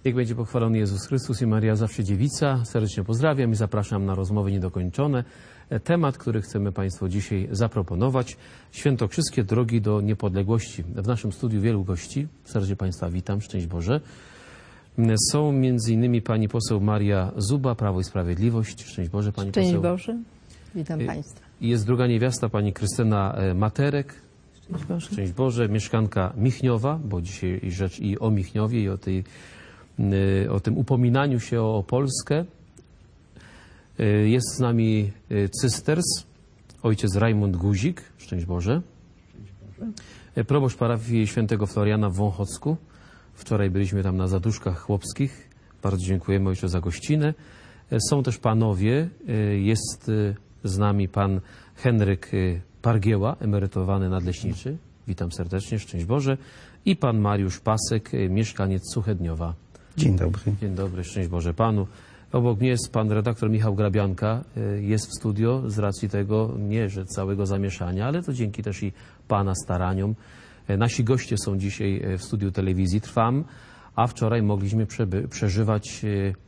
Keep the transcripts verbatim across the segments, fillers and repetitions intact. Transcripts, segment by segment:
Niech będzie pochwalony Jezus Chrystus i Maria zawsze dziewica. Serdecznie pozdrawiam i zapraszam na rozmowy niedokończone. Temat, który chcemy Państwu dzisiaj zaproponować. Świętokrzyskie drogi do niepodległości. W naszym studiu wielu gości. Serdecznie Państwa witam. Szczęść Boże. Są między innymi pani poseł Maria Zuba, Prawo i Sprawiedliwość. Szczęść Boże, pani Szczęść poseł. Boże. Witam Państwa. I jest druga niewiasta, pani Krystyna Materek. Szczęść Boże. Szczęść Boże. Mieszkanka Michniowa, bo dzisiaj rzecz i o Michniowie, i o, tej, o tym upominaniu się o Polskę. Jest z nami cysters, ojciec Rajmund Guzik. Szczęść Boże. Szczęść Boże. Proboszcz parafii świętego Floriana w Wąchocku. Wczoraj byliśmy tam na zaduszkach chłopskich. Bardzo dziękujemy ojcze za gościnę. Są też panowie. Jest z nami pan Henryk Pargieła, emerytowany nadleśniczy. Witam serdecznie, szczęść Boże. I pan Mariusz Pasek, mieszkaniec Suchedniowa. Dzień dobry. Dzień dobry, szczęść Boże panu. Obok mnie jest pan redaktor Michał Grabianka. Jest w studio z racji tego, nie że całego zamieszania, ale to dzięki też i pana staraniom. Nasi goście są dzisiaj w studiu telewizji Trwam, a wczoraj mogliśmy przeby, przeżywać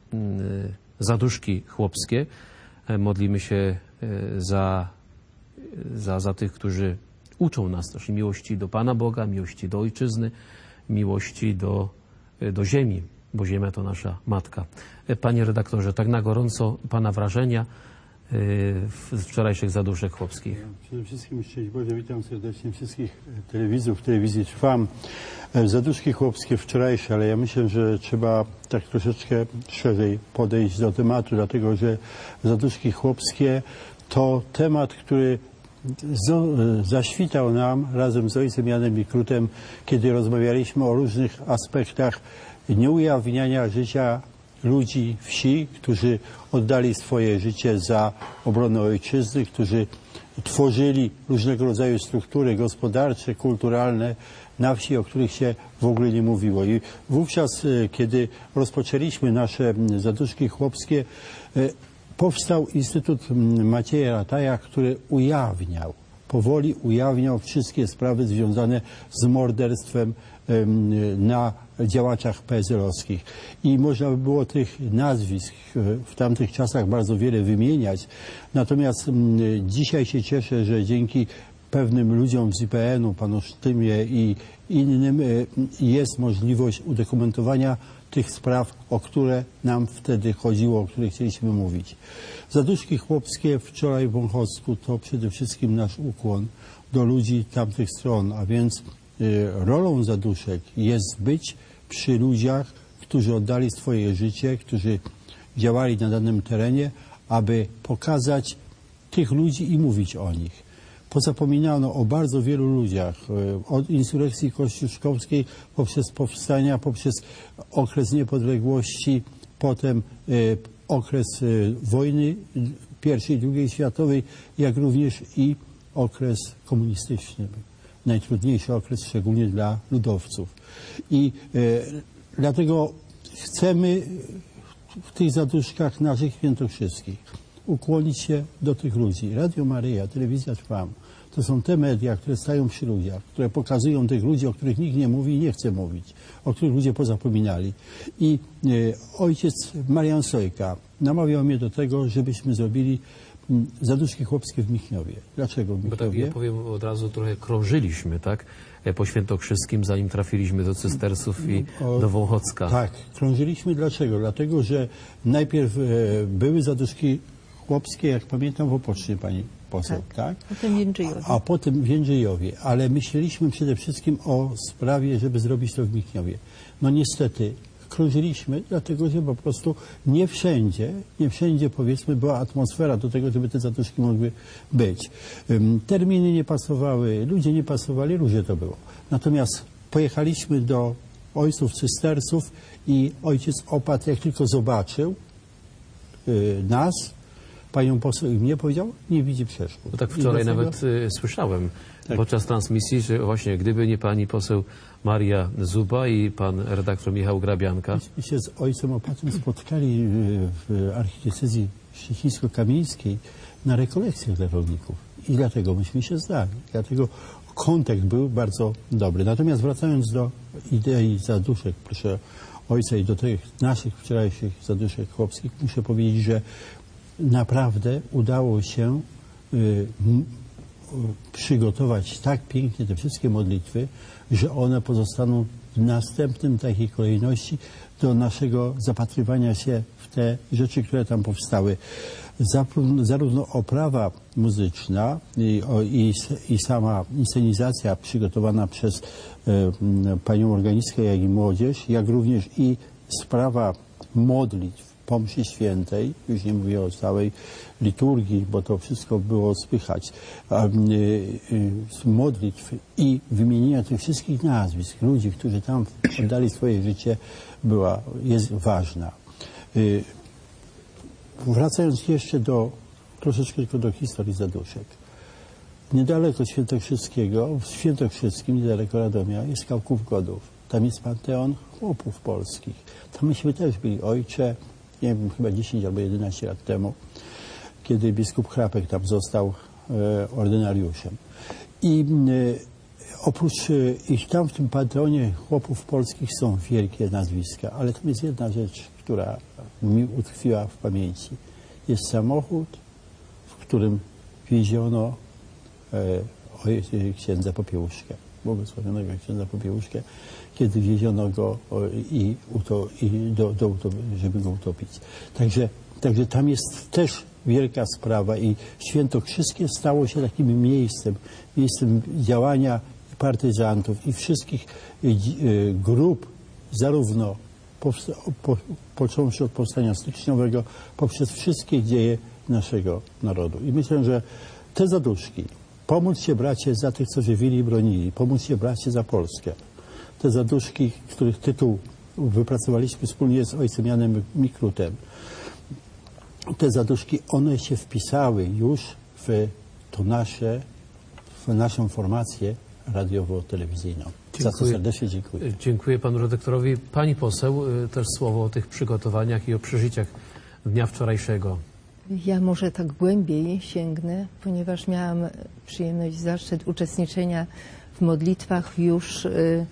zaduszki chłopskie. Modlimy się za, za, za tych, którzy uczą nas też miłości do Pana Boga, miłości do Ojczyzny, miłości do, do ziemi, bo ziemia to nasza matka. Panie redaktorze, tak na gorąco Pana wrażenia z wczorajszych zaduszek chłopskich. Przede wszystkim szczęść Boże, witam serdecznie wszystkich telewizów, telewizji Trwam. Zaduszki chłopskie wczorajsze, ale ja myślę, że trzeba tak troszeczkę szerzej podejść do tematu, dlatego że zaduszki chłopskie to temat, który zaświtał nam razem z ojcem Janem Mikrutem, kiedy rozmawialiśmy o różnych aspektach nieujawniania życia ludzi wsi, którzy oddali swoje życie za obronę ojczyzny, którzy tworzyli różnego rodzaju struktury gospodarcze, kulturalne na wsi, o których się w ogóle nie mówiło. I wówczas, kiedy rozpoczęliśmy nasze zaduszki chłopskie, powstał Instytut Macieja Rataja, który ujawniał, powoli ujawniał wszystkie sprawy związane z morderstwem na działaczach P S L-owskich. I można by było tych nazwisk w tamtych czasach bardzo wiele wymieniać. Natomiast dzisiaj się cieszę, że dzięki pewnym ludziom z I P N u, panu Sztymie i innym, jest możliwość udokumentowania tych spraw, o które nam wtedy chodziło, o których chcieliśmy mówić. Zaduszki chłopskie wczoraj w Wąchocku to przede wszystkim nasz ukłon do ludzi tamtych stron, a więc y, rolą zaduszek jest być przy ludziach, którzy oddali swoje życie, którzy działali na danym terenie, aby pokazać tych ludzi i mówić o nich. Pozapominano o bardzo wielu ludziach, od insurekcji kościuszkowskiej poprzez powstania, poprzez okres niepodległości, potem y, okres y, wojny pierwszej i drugiej światowej, jak również i okres komunistyczny. Najtrudniejszy okres, szczególnie dla ludowców. I y, dlatego chcemy w tych zaduszkach naszych świętokrzyskich ukłonić się do tych ludzi. Radio Maryja, Telewizja Trwam. To są te media, które stają przy ludziach, które pokazują tych ludzi, o których nikt nie mówi i nie chce mówić, o których ludzie pozapominali. I e, ojciec Marian Sojka namawiał mnie do tego, żebyśmy zrobili m, zaduszki chłopskie w Michniowie. Dlaczego w Michniowie? Bo tak, ja powiem od razu, trochę krążyliśmy, tak? Po Świętokrzyskim, zanim trafiliśmy do cystersów i o, do Wąchocka. Tak, krążyliśmy. Dlaczego? Dlatego, że najpierw e, były zaduszki chłopskie, jak pamiętam, w Opocznie, pani poseł, tak? tak? Potem w Jędrzyjowie. A, a potem w Jędrzyjowie. Ale myśleliśmy przede wszystkim o sprawie, żeby zrobić to w Michniowie. No niestety, krążyliśmy, dlatego że po prostu nie wszędzie, nie wszędzie, powiedzmy, była atmosfera do tego, żeby te zaduszki mogły być. Um, terminy nie pasowały, ludzie nie pasowali, różnie to było. Natomiast pojechaliśmy do ojców cystersów i ojciec opat, jak tylko zobaczył y, nas, panią poseł i mnie, powiedział, nie widzi przeszkód. No tak wczoraj nawet y, słyszałem tak. podczas transmisji, że właśnie gdyby nie pani poseł Maria Zuba i pan redaktor Michał Grabianka. My się z ojcem Opatem spotkali w archidiecezji szczecińsko-kamieńskiej na rekolekcjach dla rolników. I dlatego myśmy się znali. Dlatego kontakt był bardzo dobry. Natomiast wracając do idei zaduszek, proszę ojca i do tych naszych wczorajszych zaduszek chłopskich muszę powiedzieć, że naprawdę udało się y, m, przygotować tak pięknie te wszystkie modlitwy, że one pozostaną w następnym takiej kolejności do naszego zapatrywania się w te rzeczy, które tam powstały. Zarówno oprawa muzyczna i, i, i sama inscenizacja przygotowana przez e, panią organistkę, jak i młodzież, jak również i sprawa modlitw po mszy świętej, już nie mówię o całej liturgii, bo to wszystko było słychać, a, y, y, modlitw i wymienienia tych wszystkich nazwisk ludzi, którzy tam oddali swoje życie, była, jest ważna. Y, wracając jeszcze do, troszeczkę tylko do historii zaduszek. Niedaleko Świętokrzyskiego, w Świętokrzyskim, niedaleko Radomia, jest Kałków Godów. Tam jest Panteon Chłopów Polskich. Tam myśmy też byli, ojcze, nie wiem, chyba dziesięć albo jedenaście lat temu, kiedy biskup Chrapek tam został e, ordynariuszem. I e, oprócz, e, i tam w tym Panteonie Chłopów Polskich są wielkie nazwiska, ale tam jest jedna rzecz, która mi utkwiła w pamięci. Jest samochód, w którym wieziono e, księdza Popiełuszkę, błogosławionego księdza Popiełuszkę, kiedy wieziono go o, i, uto, i do, do, żeby go utopić. Także, także tam jest też wielka sprawa i Świętokrzyskie stało się takim miejscem, miejscem działania partyzantów i wszystkich y, grup, zarówno powsta- po, począwszy od powstania styczniowego, poprzez wszystkie dzieje naszego narodu. I myślę, że te zaduszki, pomóc się bracie za tych, co żywili i bronili, pomóc się bracie za Polskę. Te zaduszki, których tytuł wypracowaliśmy wspólnie z ojcem Janem Mikrutem, te zaduszki, one się wpisały już w to nasze, w naszą formację radiowo-telewizyjną. Za co serdecznie dziękuję. Dziękuję panu redaktorowi. Pani poseł, też słowo o tych przygotowaniach i o przeżyciach dnia wczorajszego. Ja może tak głębiej sięgnę, ponieważ miałam przyjemność, zaszczyt uczestniczenia w modlitwach już, y,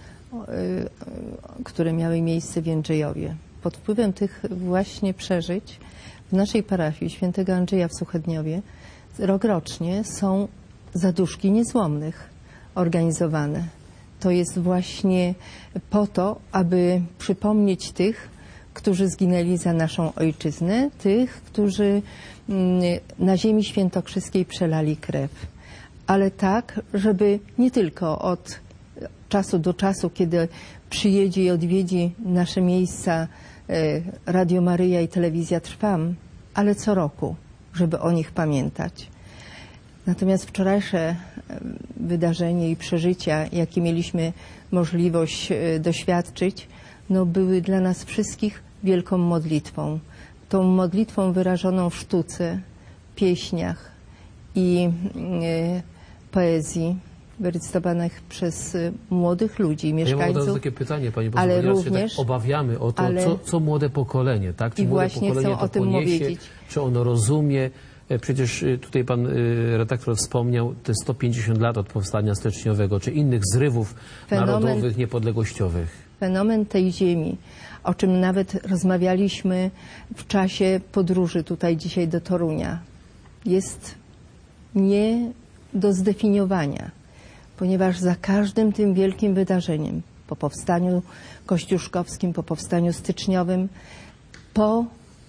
y, które miały miejsce w Jędrzejowie. Pod wpływem tych właśnie przeżyć w naszej parafii świętego Andrzeja w Suchedniowie rokrocznie są zaduszki niezłomnych organizowane. To jest właśnie po to, aby przypomnieć tych, którzy zginęli za naszą ojczyznę, tych, którzy na ziemi świętokrzyskiej przelali krew. Ale tak, żeby nie tylko od czasu do czasu, kiedy przyjedzie i odwiedzi nasze miejsca Radio Maryja i Telewizja Trwam, ale co roku, żeby o nich pamiętać. Natomiast wczorajsze wydarzenie i przeżycia, jakie mieliśmy możliwość doświadczyć, no były dla nas wszystkich wielką modlitwą. Tą modlitwą wyrażoną w sztuce, pieśniach i e, poezji wyrecytowanych przez młodych ludzi, mieszkańców. Ja mam od razu takie pytanie, pani poseł, ale również, również, się tak obawiamy o to, ale, co, co młode pokolenie, tak? Czy i młode właśnie pokolenie chcę to o tym poniesie, powiedzieć. czy ono rozumie? Przecież tutaj pan redaktor wspomniał te sto pięćdziesiąt lat od powstania styczniowego, czy innych zrywów Fenomen, narodowych, niepodległościowych. Fenomen tej ziemi, o czym nawet rozmawialiśmy w czasie podróży tutaj dzisiaj do Torunia, jest nie do zdefiniowania, ponieważ za każdym tym wielkim wydarzeniem, po powstaniu kościuszkowskim, po powstaniu styczniowym, po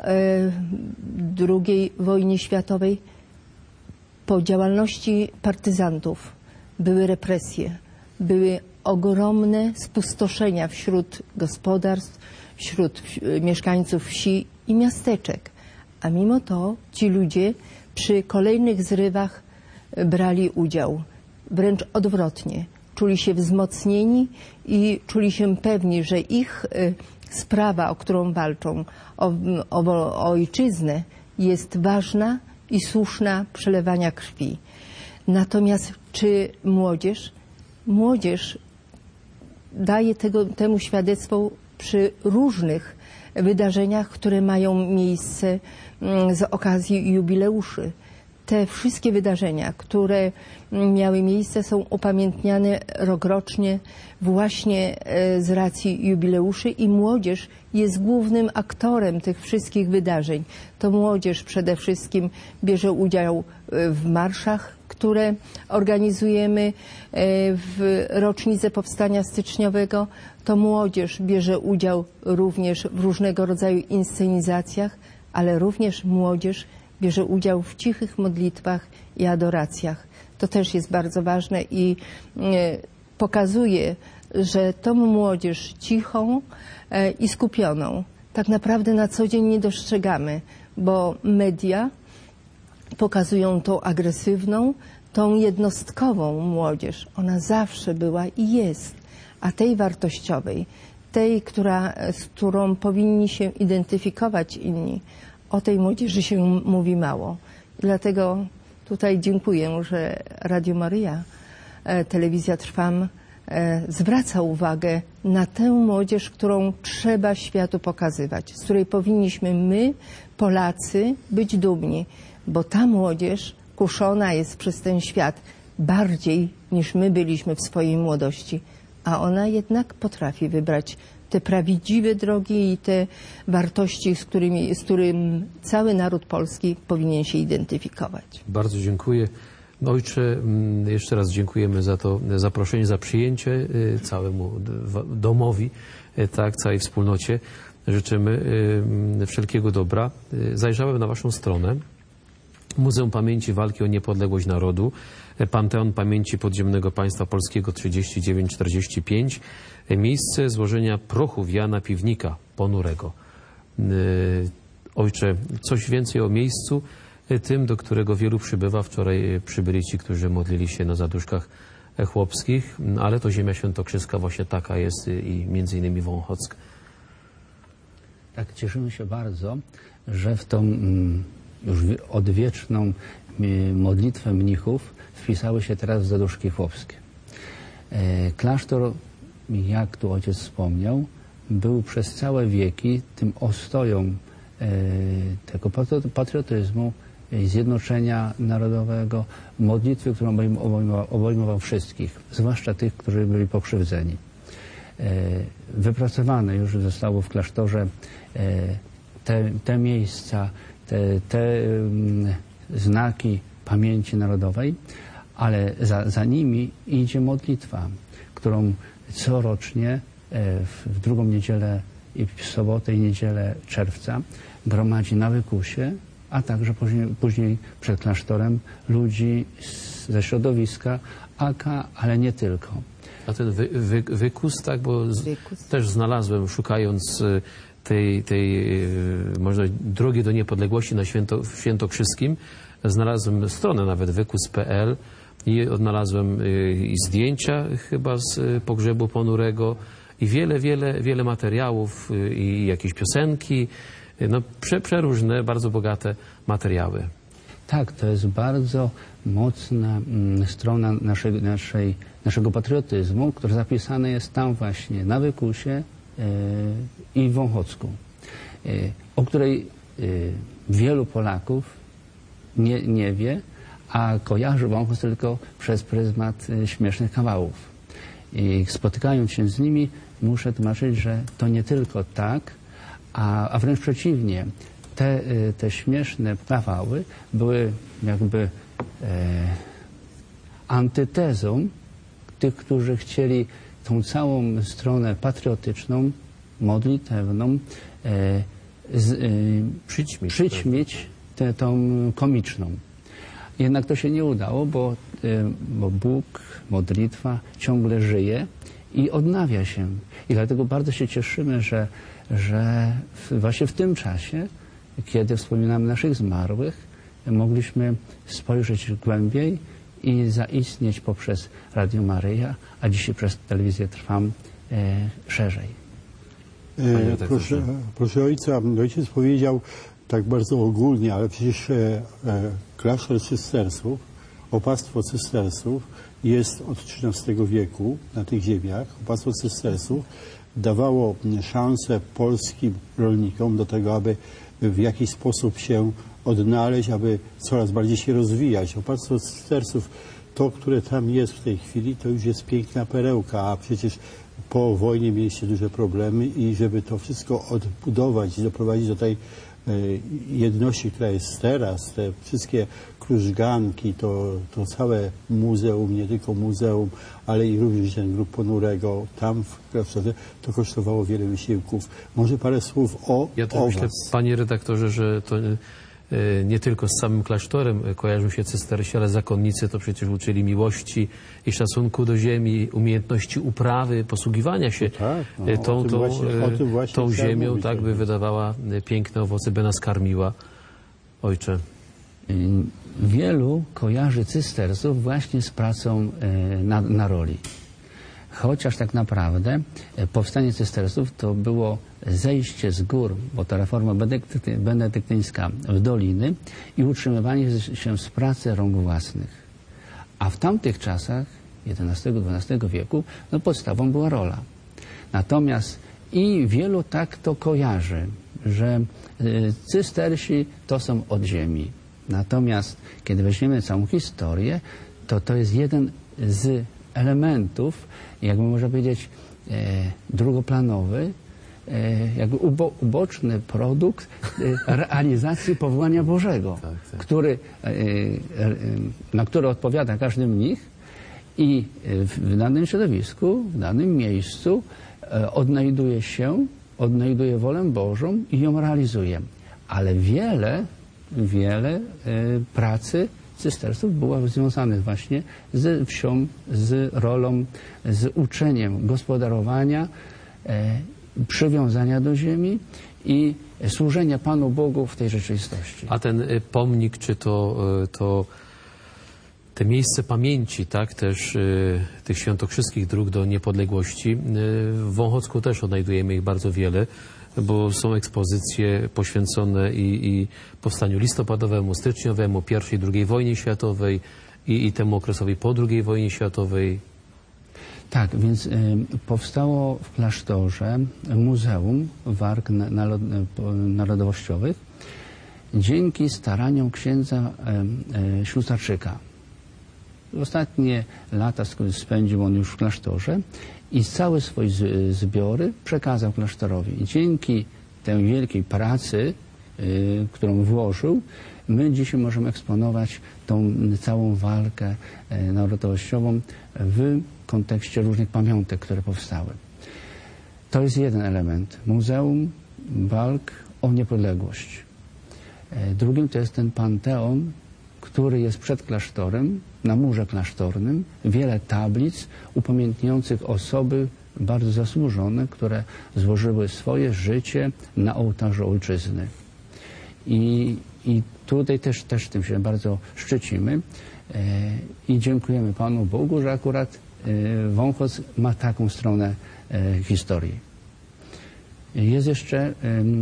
drugiej wojnie światowej, po działalności partyzantów były represje, były ogromne spustoszenia wśród gospodarstw, wśród mieszkańców wsi i miasteczek. A mimo to ci ludzie przy kolejnych zrywach brali udział. Wręcz odwrotnie. Czuli się wzmocnieni i czuli się pewni, że ich sprawa, o którą walczą, o, o, o ojczyznę, jest ważna i słuszna przelewania krwi. Natomiast czy młodzież? Młodzież daje tego, temu świadectwo przy różnych wydarzeniach, które mają miejsce z okazji jubileuszy. te wszystkie wydarzenia, które miały miejsce, są upamiętniane rokrocznie właśnie z racji jubileuszy i młodzież jest głównym aktorem tych wszystkich wydarzeń. To młodzież przede wszystkim bierze udział w marszach, które organizujemy w rocznicę Powstania Styczniowego. To młodzież bierze udział również w różnego rodzaju inscenizacjach, ale również młodzież bierze udział w cichych modlitwach i adoracjach. To też jest bardzo ważne i pokazuje, że tą młodzież cichą i skupioną tak naprawdę na co dzień nie dostrzegamy, bo media pokazują tą agresywną, tą jednostkową młodzież. Ona zawsze była i jest, a tej wartościowej, tej, która, z którą powinni się identyfikować inni, o tej młodzieży się mówi mało. Dlatego tutaj dziękuję, że Radio Maryja, Telewizja Trwam zwraca uwagę na tę młodzież, którą trzeba światu pokazywać, z której powinniśmy my, Polacy, być dumni, bo ta młodzież kuszona jest przez ten świat bardziej niż my byliśmy w swojej młodości, a ona jednak potrafi wybrać te prawdziwe drogi i te wartości, z którymi, z którym cały naród polski powinien się identyfikować. Bardzo dziękuję. Ojcze, jeszcze raz dziękujemy za to zaproszenie, za przyjęcie całemu domowi, tak, całej wspólnocie. Życzymy wszelkiego dobra. Zajrzałem na waszą stronę. Muzeum Pamięci Walki o Niepodległość Narodu, Panteon Pamięci Podziemnego Państwa Polskiego trzydzieści dziewięć czterdzieści pięć, miejsce złożenia prochów Jana Piwnika Ponurego. Ojcze, coś więcej o miejscu, tym, do którego wielu przybywa. Wczoraj przybyli ci, którzy modlili się na zaduszkach chłopskich, ale to ziemia świętokrzyska właśnie taka jest i między innymi Wąchock. Tak, cieszymy się bardzo, że w tą już odwieczną modlitwę mnichów wpisały się teraz zaduszki chłopskie. Klasztor, jak tu ojciec wspomniał, był przez całe wieki tym ostoją tego patriotyzmu, zjednoczenia narodowego, modlitwy, którą obejmował, obejmował wszystkich, zwłaszcza tych, którzy byli pokrzywdzeni. Wypracowane już zostało w klasztorze te, te miejsca, te, te znaki pamięci narodowej, ale za, za nimi idzie modlitwa, którą corocznie w drugą niedzielę i w sobotę i niedzielę czerwca gromadzi na Wykusie, a także później, później przed klasztorem ludzi z, ze środowiska A K, ale nie tylko. A ten wy, wy, Wykus, tak, bo z, Wykus. też znalazłem, szukając tej, tej można drogi do niepodległości na Święto, w Świętokrzyskim, znalazłem stronę nawet wykus kropka p l i odnalazłem i zdjęcia chyba z pogrzebu Ponurego i wiele, wiele, wiele materiałów i jakieś piosenki, no prze, przeróżne, bardzo bogate materiały. Tak, to jest bardzo mocna mm, strona naszej, naszej, naszego patriotyzmu, który zapisany jest tam właśnie na Wykusie e, i w Wąchocku, e, o której e, wielu Polaków nie, nie wie, a kojarzy Wąchock tylko przez pryzmat e, śmiesznych kawałów. I spotykając się z nimi, muszę tłumaczyć, że to nie tylko tak, a, a wręcz przeciwnie. Te, te śmieszne kawały były jakby e, antytezą tych, którzy chcieli tą całą stronę patriotyczną, modlitewną e, z, e, Przyćmić, przyćmić tę, tą komiczną. Jednak to się nie udało, bo, e, bo Bóg, modlitwa ciągle żyje i odnawia się. I dlatego bardzo się cieszymy, że, że w, właśnie w tym czasie, kiedy wspominamy naszych zmarłych, mogliśmy spojrzeć głębiej i zaistnieć poprzez Radio Maryja, a dzisiaj przez Telewizję Trwam e, szerzej. E, proszę, proszę ojca, ojciec powiedział tak bardzo ogólnie, ale przecież e, e, klasztor cystersów, opactwo cystersów jest od trzynastego wieku na tych ziemiach. Opactwo cystersów dawało szansę polskim rolnikom do tego, aby w jakiś sposób się odnaleźć, aby coraz bardziej się rozwijać. Opactwo cystersów, to, które tam jest w tej chwili, to już jest piękna perełka, a przecież po wojnie mieliście duże problemy i żeby to wszystko odbudować i doprowadzić do tej jedności, która jest teraz, te wszystkie krużganki, to, to całe muzeum, nie tylko muzeum, ale i również ten grób ponurego tam w klasztorze, to kosztowało wiele wysiłków. Może parę słów o, ja też o myślę, was. panie redaktorze, że to nie tylko z samym klasztorem kojarzą się cystersi, ale zakonnicy to przecież uczyli miłości i szacunku do ziemi, umiejętności uprawy, posługiwania się tak, no, tą, o tym tą, właśnie- o tym właśnie tą chciałem ziemią, mówić, tak by jakby. wydawała piękne owoce, by nas karmiła. Ojcze. Wielu kojarzy cystersów właśnie z pracą na, na roli. Chociaż tak naprawdę powstanie cystersów to było zejście z gór, bo ta reforma benedykty, benedyktyńska w doliny i utrzymywanie się z pracy rąk własnych. A w tamtych czasach, jedenastego dwunastego wieku, no podstawą była rola. Natomiast i wielu tak to kojarzy, że y, cystersi to są od ziemi. Natomiast kiedy weźmiemy całą historię, to to jest jeden z elementów, jakby można powiedzieć, e, drugoplanowy, e, jakby ubo, uboczny produkt e, realizacji powołania Bożego, Tak, tak. Który, e, e, na który odpowiada każdy mnich i w, w danym środowisku, w danym miejscu e, odnajduje się, odnajduje wolę Bożą i ją realizuje. Ale wiele, wiele e, pracy cystersów było związanych właśnie z wsią, z rolą, z uczeniem gospodarowania, e, przywiązania do ziemi i służenia Panu Bogu w tej rzeczywistości. A ten y, pomnik, czy to, y, to te miejsce pamięci, tak, też y, tych świętokrzyskich dróg do niepodległości, y, w Wąchocku też odnajdujemy ich bardzo wiele, bo są ekspozycje poświęcone i, i powstaniu listopadowemu, styczniowemu, pierwszej, drugiej wojnie światowej i, i temu okresowi po drugiej wojnie światowej. Tak, więc y, powstało w klasztorze Muzeum Warg Nalo- Narodowościowych dzięki staraniom księdza y, y, Ślusarczyka. Ostatnie lata sk- spędził on już w klasztorze i całe swoje z- zbiory przekazał klasztorowi. I dzięki tej wielkiej pracy, y, którą włożył, my dzisiaj możemy eksponować tą całą walkę y, narodowościową w kontekście różnych pamiątek, które powstały. To jest jeden element. Muzeum walk o niepodległość. Y, drugim to jest ten panteon, który jest przed klasztorem, na murze klasztornym, wiele tablic upamiętniających osoby bardzo zasłużone, które złożyły swoje życie na ołtarzu ojczyzny. I, i tutaj też, też tym się bardzo szczycimy e, i dziękujemy Panu Bogu, że akurat e, Wąchoc ma taką stronę e, historii. Jest jeszcze e,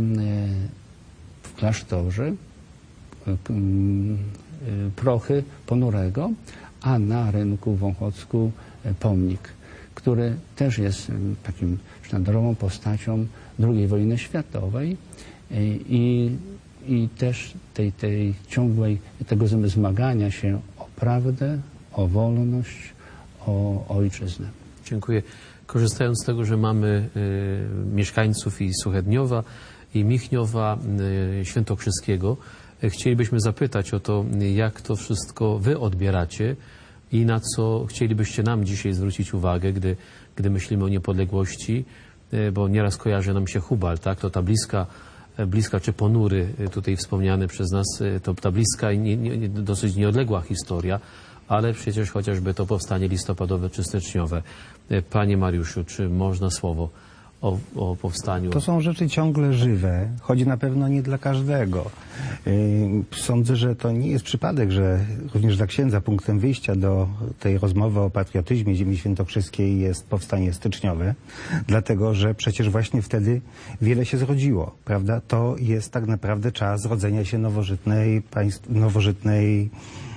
w klasztorze e, prochy ponurego, a na rynku w Wąchocku pomnik, który też jest takim sztandarową postacią drugiej wojny światowej i, i też tej, tej ciągłej, tego zmagania się o prawdę, o wolność, o ojczyznę. Dziękuję. Korzystając z tego, że mamy y, mieszkańców i Suchedniowa, i Michniowa, y, Świętokrzyskiego, chcielibyśmy zapytać o to, jak to wszystko wy odbieracie i na co chcielibyście nam dzisiaj zwrócić uwagę, gdy, gdy myślimy o niepodległości, bo nieraz kojarzy nam się Hubal, tak? To ta bliska, bliska czy Ponury, tutaj wspomniany przez nas, to ta bliska i nie, nie, dosyć nieodległa historia, ale przecież chociażby to powstanie listopadowe czy styczniowe. Panie Mariuszu, czy można słowo O, o powstaniu? To są rzeczy ciągle żywe, choć na pewno nie dla każdego. Yy, Sądzę, że to nie jest przypadek, że również dla księdza punktem wyjścia do tej rozmowy o patriotyzmie ziemi świętokrzyskiej jest powstanie styczniowe, dlatego że przecież właśnie wtedy wiele się zrodziło, prawda? To jest tak naprawdę czas rodzenia się nowożytnej, państw, nowożytnej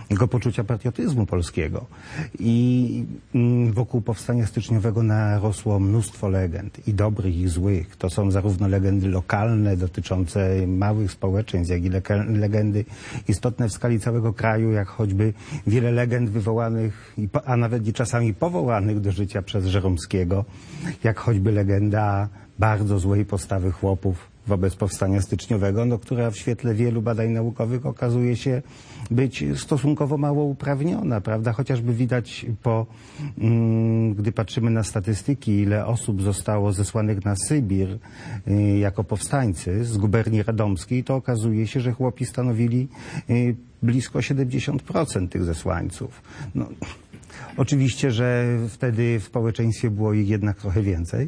tego poczucia patriotyzmu polskiego. I wokół powstania styczniowego narosło mnóstwo legend, i dobrych, i złych. To są zarówno legendy lokalne, dotyczące małych społeczeństw, jak i legendy istotne w skali całego kraju, jak choćby wiele legend wywołanych, a nawet i czasami powołanych do życia przez Żeromskiego, jak choćby legenda bardzo złej postawy chłopów wobec powstania styczniowego, no, która w świetle wielu badań naukowych okazuje się być stosunkowo mało uprawniona, prawda? Chociażby widać po, mm, gdy patrzymy na statystyki, ile osób zostało zesłanych na Sybir y, jako powstańcy z guberni radomskiej, to okazuje się, że chłopi stanowili y, blisko siedemdziesiąt procent tych zesłańców. No, oczywiście, że wtedy w społeczeństwie było ich jednak trochę więcej,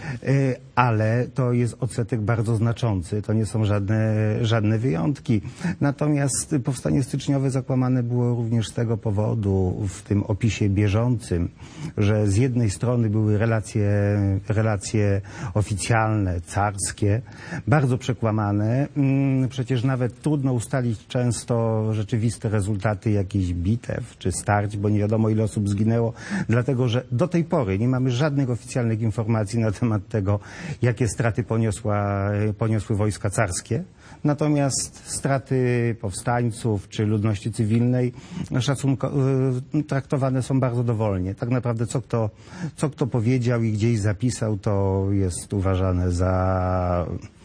ale to jest odsetek bardzo znaczący, to nie są żadne, żadne wyjątki. Natomiast powstanie styczniowe zakłamane było również z tego powodu w tym opisie bieżącym, że z jednej strony były relacje, relacje oficjalne, carskie, bardzo przekłamane. Przecież nawet trudno ustalić często rzeczywiste rezultaty jakichś bitew czy starć, bo nie wiadomo, ile osób zginęło, dlatego że do tej pory nie mamy żadnych oficjalnych informacji na temat tego, jakie straty poniosła, poniosły wojska carskie. Natomiast straty powstańców czy ludności cywilnej szacunko, traktowane są bardzo dowolnie. Tak naprawdę co kto, co kto powiedział i gdzieś zapisał, to jest uważane za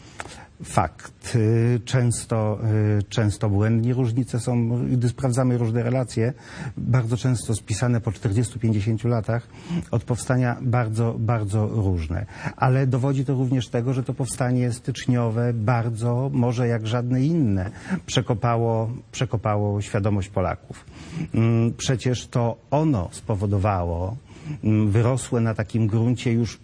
fakt. Często, często błędnie różnice są, gdy sprawdzamy różne relacje, bardzo często spisane po czterdziestu pięćdziesięciu latach od powstania bardzo, bardzo różne. Ale dowodzi to również tego, że to powstanie styczniowe bardzo, może jak żadne inne, przekopało, przekopało świadomość Polaków. Przecież to ono spowodowało wyrosłe na takim gruncie już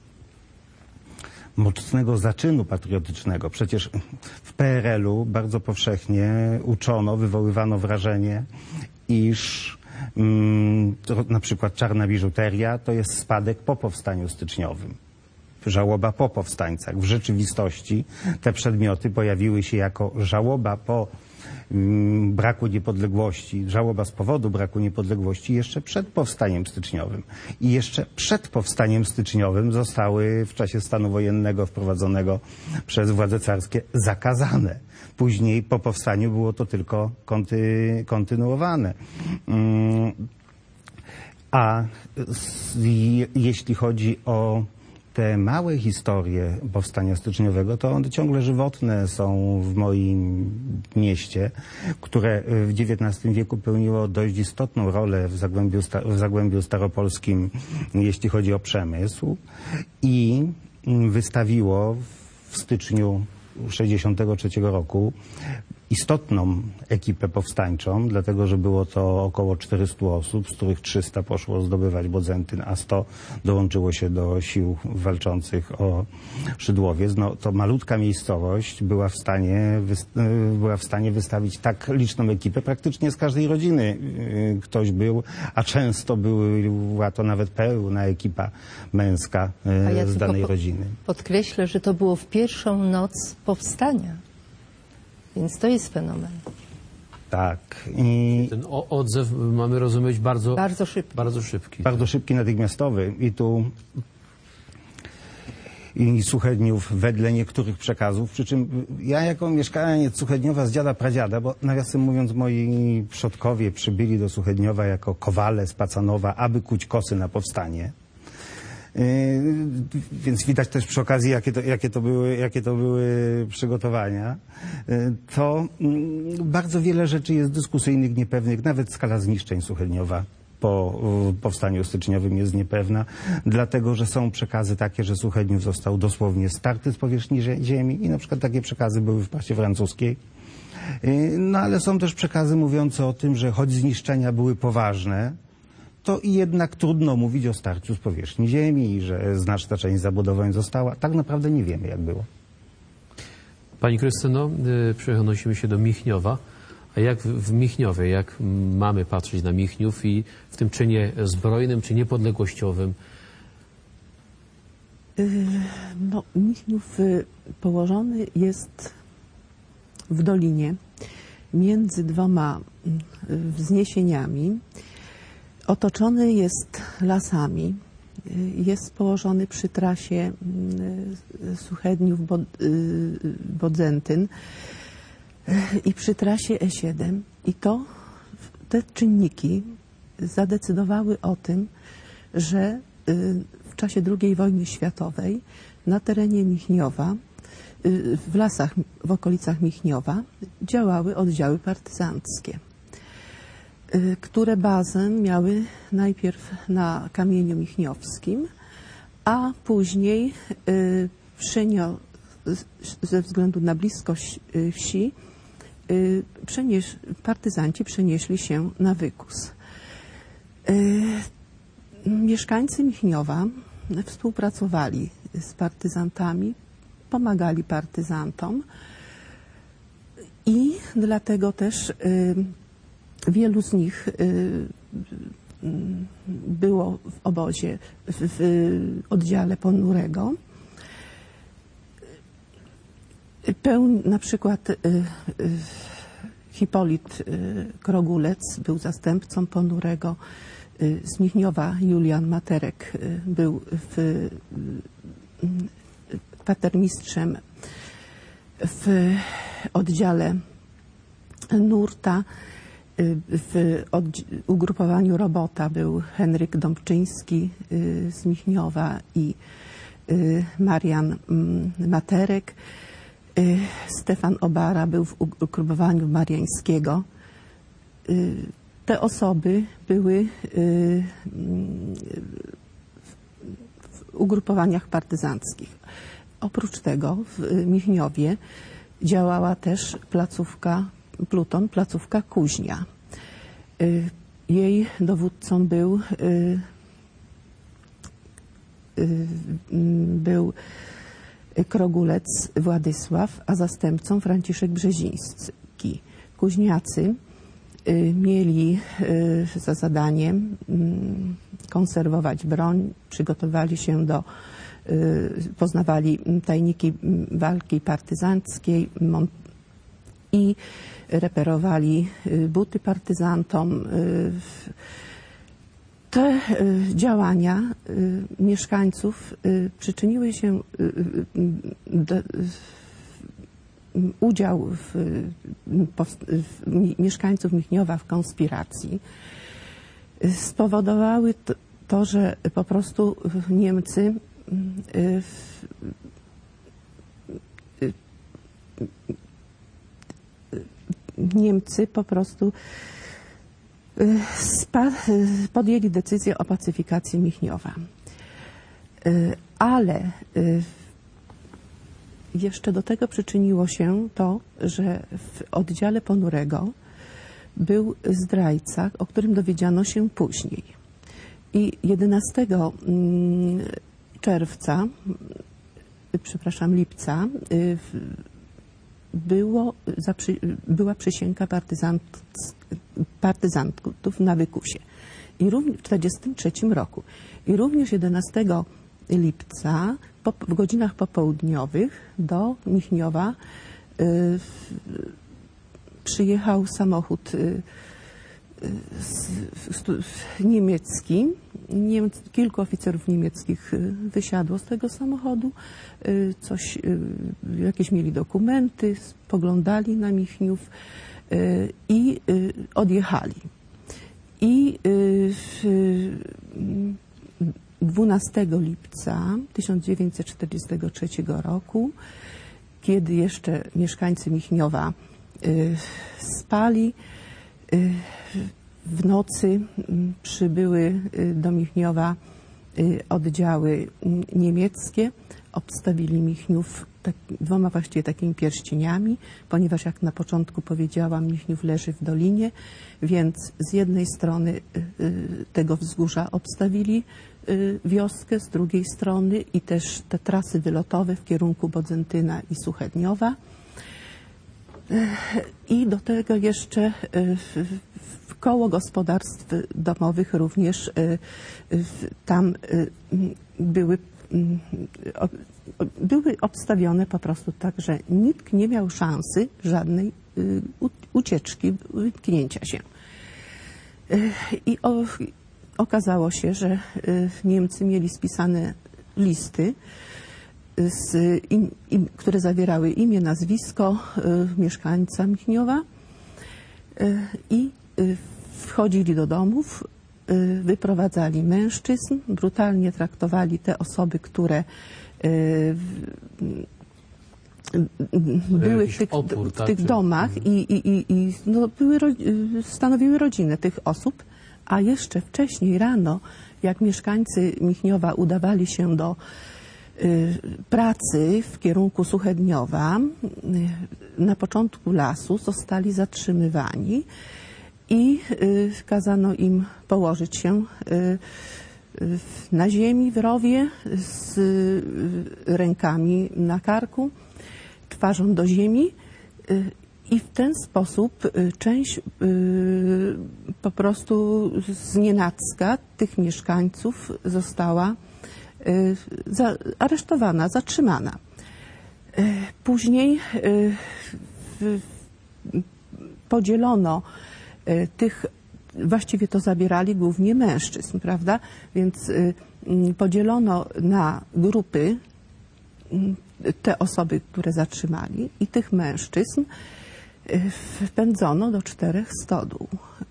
mocnego zaczynu patriotycznego. Przecież w P R L-u bardzo powszechnie uczono, wywoływano wrażenie, iż mm, to, na przykład czarna biżuteria to jest spadek po powstaniu styczniowym. Żałoba po powstańcach. W rzeczywistości te przedmioty pojawiły się jako żałoba po mm, braku niepodległości, żałoba z powodu braku niepodległości jeszcze przed powstaniem styczniowym. I jeszcze przed powstaniem styczniowym zostały w czasie stanu wojennego wprowadzonego przez władze carskie zakazane. Później po powstaniu było to tylko konty, kontynuowane. Mm, a z, jeśli chodzi o te małe historie powstania styczniowego, to one ciągle żywotne są w moim mieście, które w dziewiętnastym wieku pełniło dość istotną rolę w Zagłębiu, w Zagłębiu Staropolskim, jeśli chodzi o przemysł, i wystawiło w styczniu sześćdziesiątego trzeciego roku istotną ekipę powstańczą, dlatego że było to około czterystu osób, z których trzysta poszło zdobywać Bodzentyn, a sto dołączyło się do sił walczących o Szydłowiec. No, to malutka miejscowość była w stanie, była w stanie wystawić tak liczną ekipę. Praktycznie z każdej rodziny ktoś był, a często była to nawet pełna ekipa męska ja z danej po, rodziny. Podkreślę, że to było w pierwszą noc powstania. Więc to jest fenomen. Tak. I ten odzew mamy rozumieć bardzo, bardzo szybki. Bardzo szybki, bardzo szybki, natychmiastowy. I tu i Suchedniów wedle niektórych przekazów, przy czym ja jako mieszkaniec Suchedniowa z dziada pradziada, bo nawiasem mówiąc moi przodkowie przybyli do Suchedniowa jako kowale z Pacanowa, aby kuć kosy na powstanie. Yy, więc widać też przy okazji, jakie to, jakie to, były, jakie to były przygotowania. Yy, to yy, bardzo wiele rzeczy jest dyskusyjnych, niepewnych, nawet skala zniszczeń Suchedniowa po yy, powstaniu styczniowym jest niepewna, dlatego że są przekazy takie, że Suchedniów został dosłownie starty z powierzchni ziemi i na przykład takie przekazy były w prasie francuskiej. Yy, no ale są też przekazy mówiące o tym, że choć zniszczenia były poważne, to i jednak trudno mówić o starciu z powierzchni ziemi i że znaczna część zabudowań została. Tak naprawdę nie wiemy, jak było. Pani Krystyno, przenosimy się do Michniowa. A jak w Michniowie, jak mamy patrzeć na Michniów i w tym czynie zbrojnym czy niepodległościowym? No, Michniów położony jest w dolinie między dwoma wzniesieniami. Otoczony jest lasami. Jest położony przy trasie Suchedniów-Bodzentyn i przy trasie E siedem. I to, te czynniki zadecydowały o tym, że w czasie drugiej wojny światowej na terenie Michniowa, w lasach w okolicach Michniowa działały oddziały partyzanckie, które bazę miały najpierw na Kamieniu Michniowskim, a później ze względu na bliskość wsi przenieś, partyzanci przenieśli się na Wykus. Mieszkańcy Michniowa współpracowali z partyzantami, pomagali partyzantom i dlatego też wielu z nich było w obozie, w oddziale Ponurego. Pełn, na przykład Hipolit Krogulec był zastępcą Ponurego. Z Michniowa Julian Materek był w, kwatermistrzem w oddziale Nurta. W ugrupowaniu Robota był Henryk Dąbczyński z Michniowa i Marian Materek. Stefan Obara był w ugrupowaniu Mariańskiego. Te osoby były w ugrupowaniach partyzanckich. Oprócz tego w Michniowie działała też placówka Pluton, placówka Kuźnia. Jej dowódcą był, był Krogulec Władysław, a zastępcą Franciszek Brzeziński. Kuźniacy mieli za zadanie konserwować broń, przygotowali się do, poznawali tajniki walki partyzanckiej i reperowali buty partyzantom. Te działania mieszkańców przyczyniły się do udział w, w, mieszkańców Michniowa w konspiracji. Spowodowały to, to że po prostu Niemcy w, Niemcy po prostu podjęli decyzję o pacyfikacji Michniowa. Ale jeszcze do tego przyczyniło się to, że w oddziale Ponurego był zdrajca, o którym dowiedziano się później. I jedenastego czerwca, przepraszam, lipca, było, była przysięga partyzant, partyzantów na Wykusie. I również w tysiąc dziewięćset czterdziestym trzecim roku. I również jedenastego lipca po, w godzinach popołudniowych do Michniowa y, przyjechał samochód y, y, niemiecki. Niemcy, kilku oficerów niemieckich wysiadło z tego samochodu. Y, coś, y, jakieś mieli dokumenty, spoglądali na Michniów y, i y, odjechali. I y, dwunastego lipca tysiąc dziewięćset czterdziestego trzeciego roku, kiedy jeszcze mieszkańcy Michniowa y, spali, y, w nocy y, przybyły y, do Michniowa y, oddziały niemieckie, obstawili Michniów tak, dwoma właściwie takimi pierścieniami, ponieważ jak na początku powiedziałam, Michniów leży w dolinie, więc z jednej strony y, y, tego wzgórza obstawili y, wioskę, z drugiej strony i też te trasy wylotowe w kierunku Bodzentyna i Suchedniowa. Y, I do tego jeszcze y, w koło gospodarstw domowych również y, y, tam y, były były obstawione po prostu tak, że nikt nie miał szansy żadnej ucieczki, wymknięcia się. I o, okazało się, że Niemcy mieli spisane listy, z im, im, które zawierały imię, nazwisko mieszkańca Michniowa i wchodzili do domów, wyprowadzali mężczyzn, brutalnie traktowali te osoby, które były w tych, opór, w tak? tych domach i, i, i, i no, były, stanowiły rodzinę tych osób, a jeszcze wcześniej rano, jak mieszkańcy Michniowa udawali się do y, pracy w kierunku Suchedniowa, y, na początku lasu zostali zatrzymywani i y, kazano im położyć się y, y, na ziemi w rowie z y, rękami na karku, twarzą do ziemi y, i w ten sposób y, część y, po prostu znienacka tych mieszkańców została y, za, aresztowana, zatrzymana. Y, później y, w, podzielono y, tych, właściwie to zabierali głównie mężczyzn, prawda? Więc y, y, podzielono na grupy y, te osoby, które zatrzymali i tych mężczyzn wpędzono do czterech stodół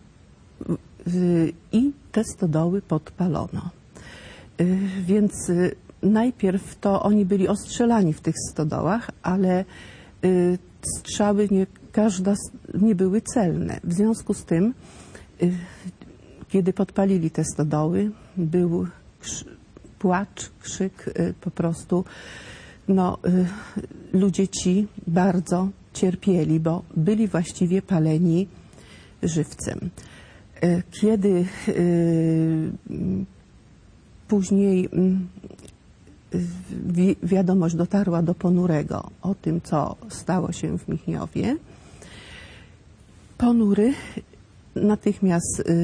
i te stodoły podpalono. Więc najpierw to oni byli ostrzelani w tych stodołach, ale strzały nie, każda nie były celne. W związku z tym, kiedy podpalili te stodoły, był krz, płacz, krzyk, po prostu no, ludzie ci bardzo cierpieli, bo byli właściwie paleni żywcem. Kiedy y, później y, wi wiadomość dotarła do Ponurego o tym, co stało się w Michniowie, Ponury natychmiast y,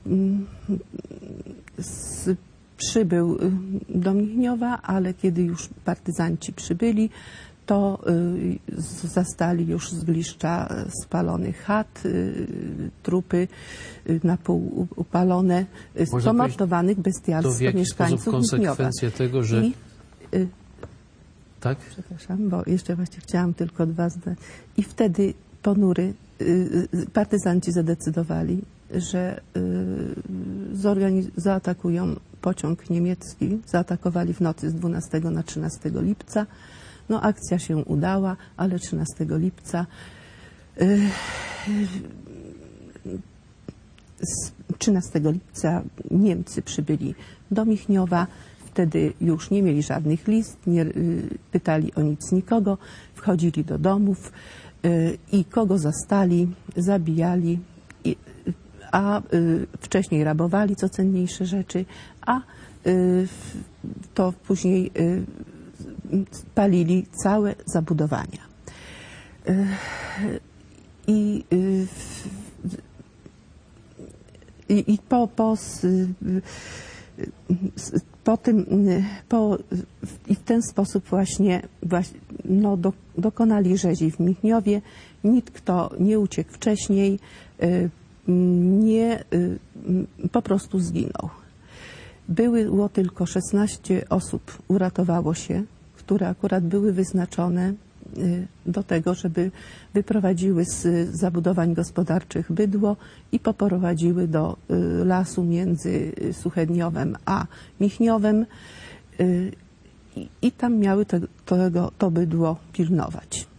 y, z, przybył do Michniowa, ale kiedy już partyzanci przybyli, to y, zastali już zgliszcza spalonych chat, y, trupy y, na pół upalone, y, pomordowanych bestialstwo mieszkańców Michniowa. Konsekwencje tego, że... I, y, tak? Przepraszam, bo jeszcze właśnie chciałam tylko dwa zdania. I wtedy Ponury, y, y, partyzanci zadecydowali, że y, zaatakują pociąg niemiecki. Zaatakowali w nocy z dwunastego na trzynastego lipca. No, akcja się udała, ale trzynastego lipca y, trzynastego lipca Niemcy przybyli do Michniowa. Wtedy już nie mieli żadnych list, nie y, pytali o nic nikogo. Wchodzili do domów y, i kogo zastali, zabijali, i, a y, wcześniej rabowali co cenniejsze rzeczy, a y, to później y, palili całe zabudowania. I, i, i po, po, po tym, po, i w ten sposób właśnie, właśnie no, do, dokonali rzezi w Michniowie. Nikt, kto nie uciekł wcześniej, nie, po prostu zginął. Było tylko szesnaście osób, uratowało się, które akurat były wyznaczone do tego, żeby wyprowadziły z zabudowań gospodarczych bydło i poprowadziły do lasu między Suchedniowem a Michniowem i, i tam miały te, tego, to bydło pilnować.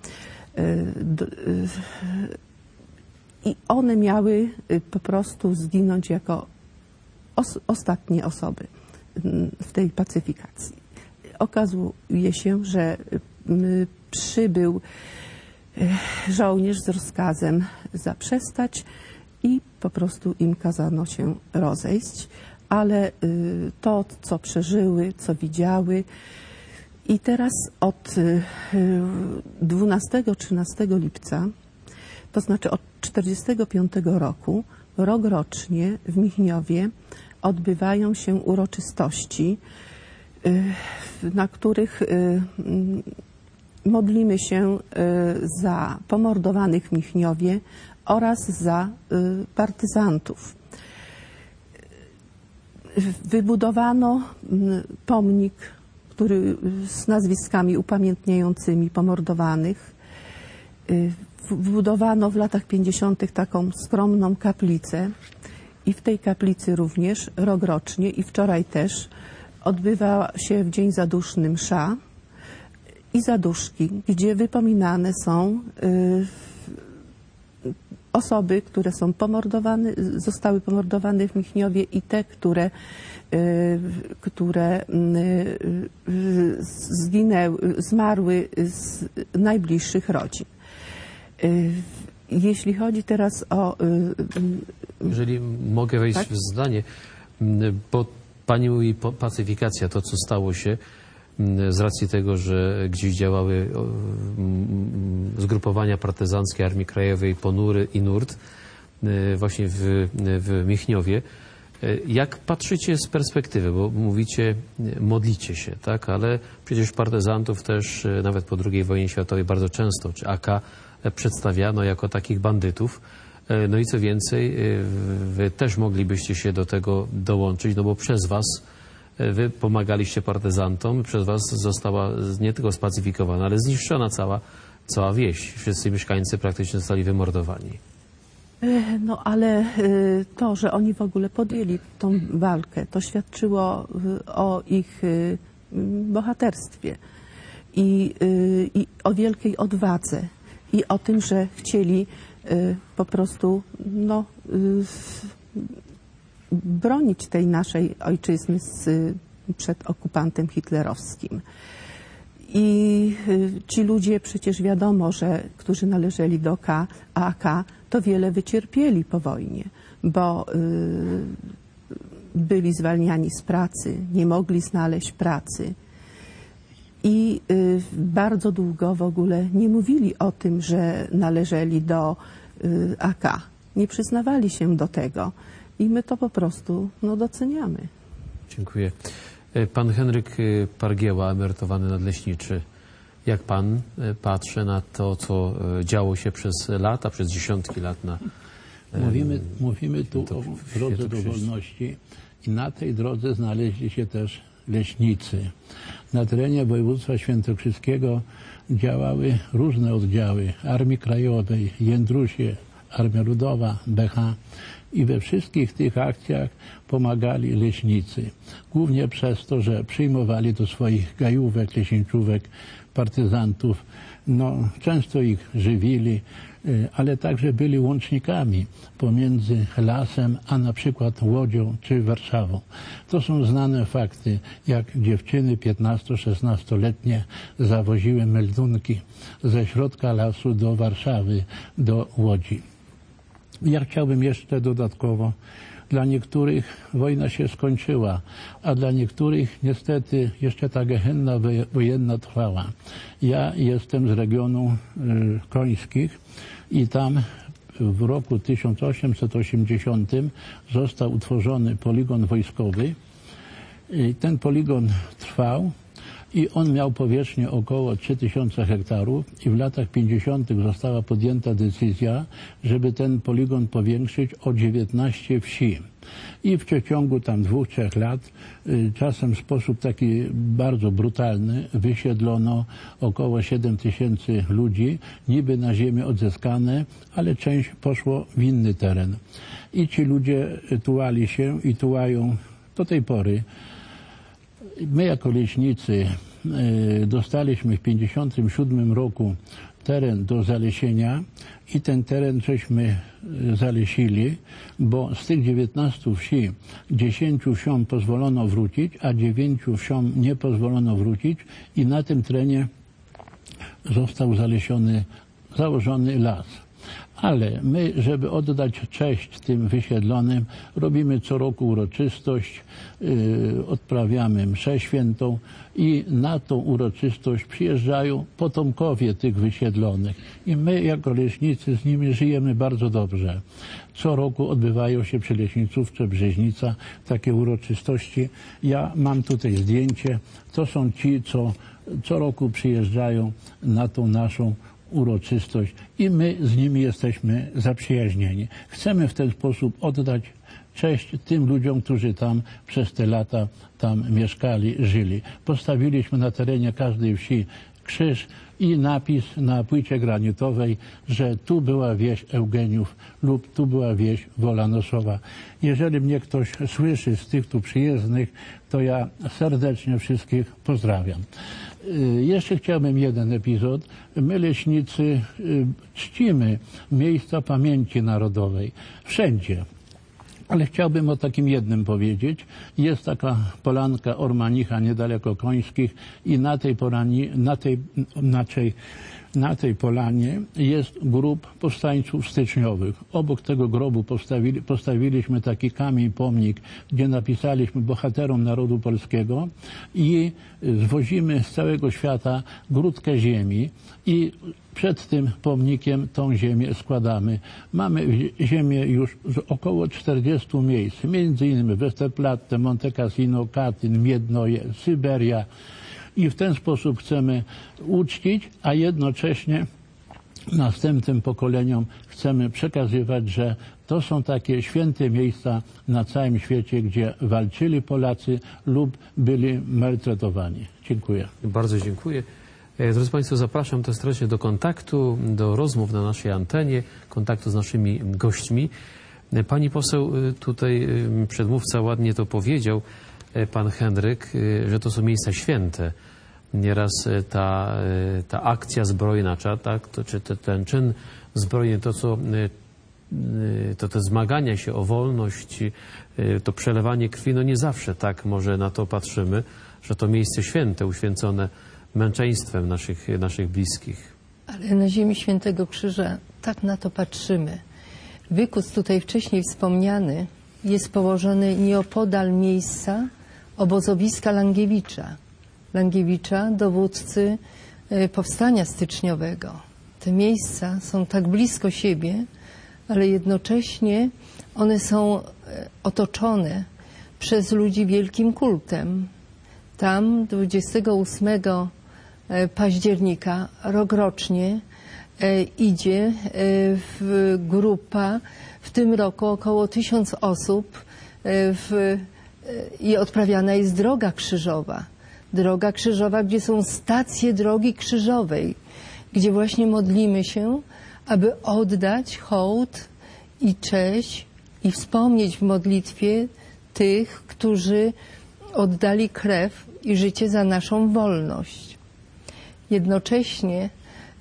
I one miały po prostu zginąć jako os, ostatnie osoby w tej pacyfikacji. Okazuje się, że przybył żołnierz z rozkazem zaprzestać i po prostu im kazano się rozejść, ale to, co przeżyły, co widziały, i teraz od dwunastego trzynastego lipca, to znaczy od czterdziestego piątego roku, rokrocznie w Michniowie odbywają się uroczystości, na których modlimy się za pomordowanych w Michniowie oraz za partyzantów. Wybudowano pomnik, który z nazwiskami upamiętniającymi pomordowanych. Wbudowano w latach pięćdziesiątych taką skromną kaplicę i w tej kaplicy również rokrocznie i wczoraj też odbywa się w Dzień Zaduszny msza i zaduszki, gdzie wypominane są y, osoby, które są pomordowane, zostały pomordowane w Michniowie i te, które, y, które y, y, zginęły, zmarły z najbliższych rodzin. Y, jeśli chodzi teraz o... Y, Jeżeli mogę wejść tak? w zdanie, bo Pani mówi pacyfikacja, to co stało się z racji tego, że gdzieś działały zgrupowania partyzanckie Armii Krajowej Ponury i Nurt właśnie w, w Michniowie. Jak patrzycie z perspektywy, bo mówicie, modlicie się, tak? Ale przecież partyzantów też nawet po drugiej wojnie światowej bardzo często, czy A K przedstawiano jako takich bandytów. No i co więcej, wy też moglibyście się do tego dołączyć, no bo przez was wy pomagaliście partyzantom, przez was została nie tylko spacyfikowana, ale zniszczona cała, cała wieś. Wszyscy mieszkańcy praktycznie zostali wymordowani. No ale to, że oni w ogóle podjęli tą walkę, to świadczyło o ich bohaterstwie i, i o wielkiej odwadze i o tym, że chcieli po prostu no, bronić tej naszej ojczyzny z, przed okupantem hitlerowskim. I ci ludzie przecież wiadomo, że którzy należeli do A K, to wiele wycierpieli po wojnie, bo byli zwalniani z pracy, nie mogli znaleźć pracy. I y, bardzo długo w ogóle nie mówili o tym, że należeli do y, A K. Nie przyznawali się do tego. I my to po prostu no, doceniamy. Dziękuję. Pan Henryk Pargieła, emerytowany nadleśniczy. Jak pan patrzy na to, co działo się przez lata, przez dziesiątki lat na... Mówimy, mówimy tu to, o drodze do wolności i na tej drodze znaleźli się też leśnicy. Na terenie województwa świętokrzyskiego działały różne oddziały Armii Krajowej, Jędrusie, Armia Ludowa, B H i we wszystkich tych akcjach pomagali leśnicy. Głównie przez to, że przyjmowali do swoich gajówek, leśniczówek partyzantów. No, często ich żywili, ale także byli łącznikami pomiędzy lasem, a na przykład Łodzią czy Warszawą. To są znane fakty, jak dziewczyny piętnasto-szesnastoletnie zawoziły meldunki ze środka lasu do Warszawy, do Łodzi. Ja chciałbym jeszcze dodatkowo, dla niektórych wojna się skończyła, a dla niektórych niestety jeszcze ta gehenna wojenna trwała. Ja jestem z regionu y, końskich i tam w roku tysiąc osiemset osiemdziesiątym został utworzony poligon wojskowy. I ten poligon trwał i on miał powierzchnię około trzy tysiące hektarów i w latach pięćdziesiątych została podjęta decyzja, żeby ten poligon powiększyć o dziewiętnaście wsi. I w przeciągu tam dwóch, trzech lat, czasem w sposób taki bardzo brutalny, wysiedlono około siedem tysięcy ludzi, niby na ziemię odzyskane, ale część poszło w inny teren. I ci ludzie tułali się i tułają do tej pory. My jako leśnicy dostaliśmy w pięćdziesiątym siódmym roku teren do zalesienia i ten teren żeśmy zalesili, bo z tych dziewiętnastu wsi dziesięciu wsiom pozwolono wrócić, a dziewięciu wsiom nie pozwolono wrócić i na tym terenie został zalesiony, założony las. Ale my, żeby oddać cześć tym wysiedlonym, robimy co roku uroczystość, yy, odprawiamy mszę świętą i na tą uroczystość przyjeżdżają potomkowie tych wysiedlonych. I my jako leśnicy z nimi żyjemy bardzo dobrze. Co roku odbywają się przy Leśnicówce Brzeźnica takie uroczystości. Ja mam tutaj zdjęcie. To są ci, co co roku przyjeżdżają na tą naszą uroczystość i my z nimi jesteśmy zaprzyjaźnieni. Chcemy w ten sposób oddać cześć tym ludziom, którzy tam przez te lata tam mieszkali, żyli. Postawiliśmy na terenie każdej wsi krzyż i napis na płycie granitowej, że tu była wieś Eugeniów lub tu była wieś Wolanoszowa. Jeżeli mnie ktoś słyszy z tych tu przyjezdnych, to ja serdecznie wszystkich pozdrawiam. Jeszcze chciałbym jeden epizod. My leśnicy czcimy miejsca pamięci narodowej wszędzie. Ale chciałbym o takim jednym powiedzieć. Jest taka polanka Ormanicha niedaleko Końskich i na tej, porani, na tej, inaczej, na tej polanie jest grób powstańców styczniowych. Obok tego grobu postawili, postawiliśmy taki kamień, pomnik, gdzie napisaliśmy bohaterom narodu polskiego i zwozimy z całego świata grudkę ziemi i przed tym pomnikiem tą ziemię składamy. Mamy ziemię już z około czterdziestu miejsc, między innymi Westerplatte, Monte Cassino, Katyn, Miednoje, Syberia. I w ten sposób chcemy uczcić, a jednocześnie następnym pokoleniom chcemy przekazywać, że to są takie święte miejsca na całym świecie, gdzie walczyli Polacy lub byli maltretowani. Dziękuję. Bardzo dziękuję. Drodzy Państwo, zapraszam też serdecznie do kontaktu, do rozmów na naszej antenie, kontaktu z naszymi gośćmi. Pani poseł, tutaj przedmówca ładnie to powiedział, pan Henryk, że to są miejsca święte. Nieraz ta, ta akcja zbrojna, tak, to, czy te, ten czyn zbrojny, to co, to te zmagania się o wolność, to przelewanie krwi, no nie zawsze tak może na to patrzymy, że to miejsce święte, uświęcone męczeństwem naszych, naszych bliskich. Ale na ziemi Świętego Krzyża tak na to patrzymy. Wykus tutaj wcześniej wspomniany jest położony nieopodal miejsca obozowiska Langiewicza. Langiewicza, dowódcy powstania styczniowego. Te miejsca są tak blisko siebie, ale jednocześnie one są otoczone przez ludzi wielkim kultem. Tam dwudziestego ósmego października rokrocznie idzie w grupa, w tym roku około tysiąc osób w, i odprawiana jest droga krzyżowa. Droga krzyżowa, gdzie są stacje drogi krzyżowej, gdzie właśnie modlimy się, aby oddać hołd i cześć i wspomnieć w modlitwie tych, którzy oddali krew i życie za naszą wolność. Jednocześnie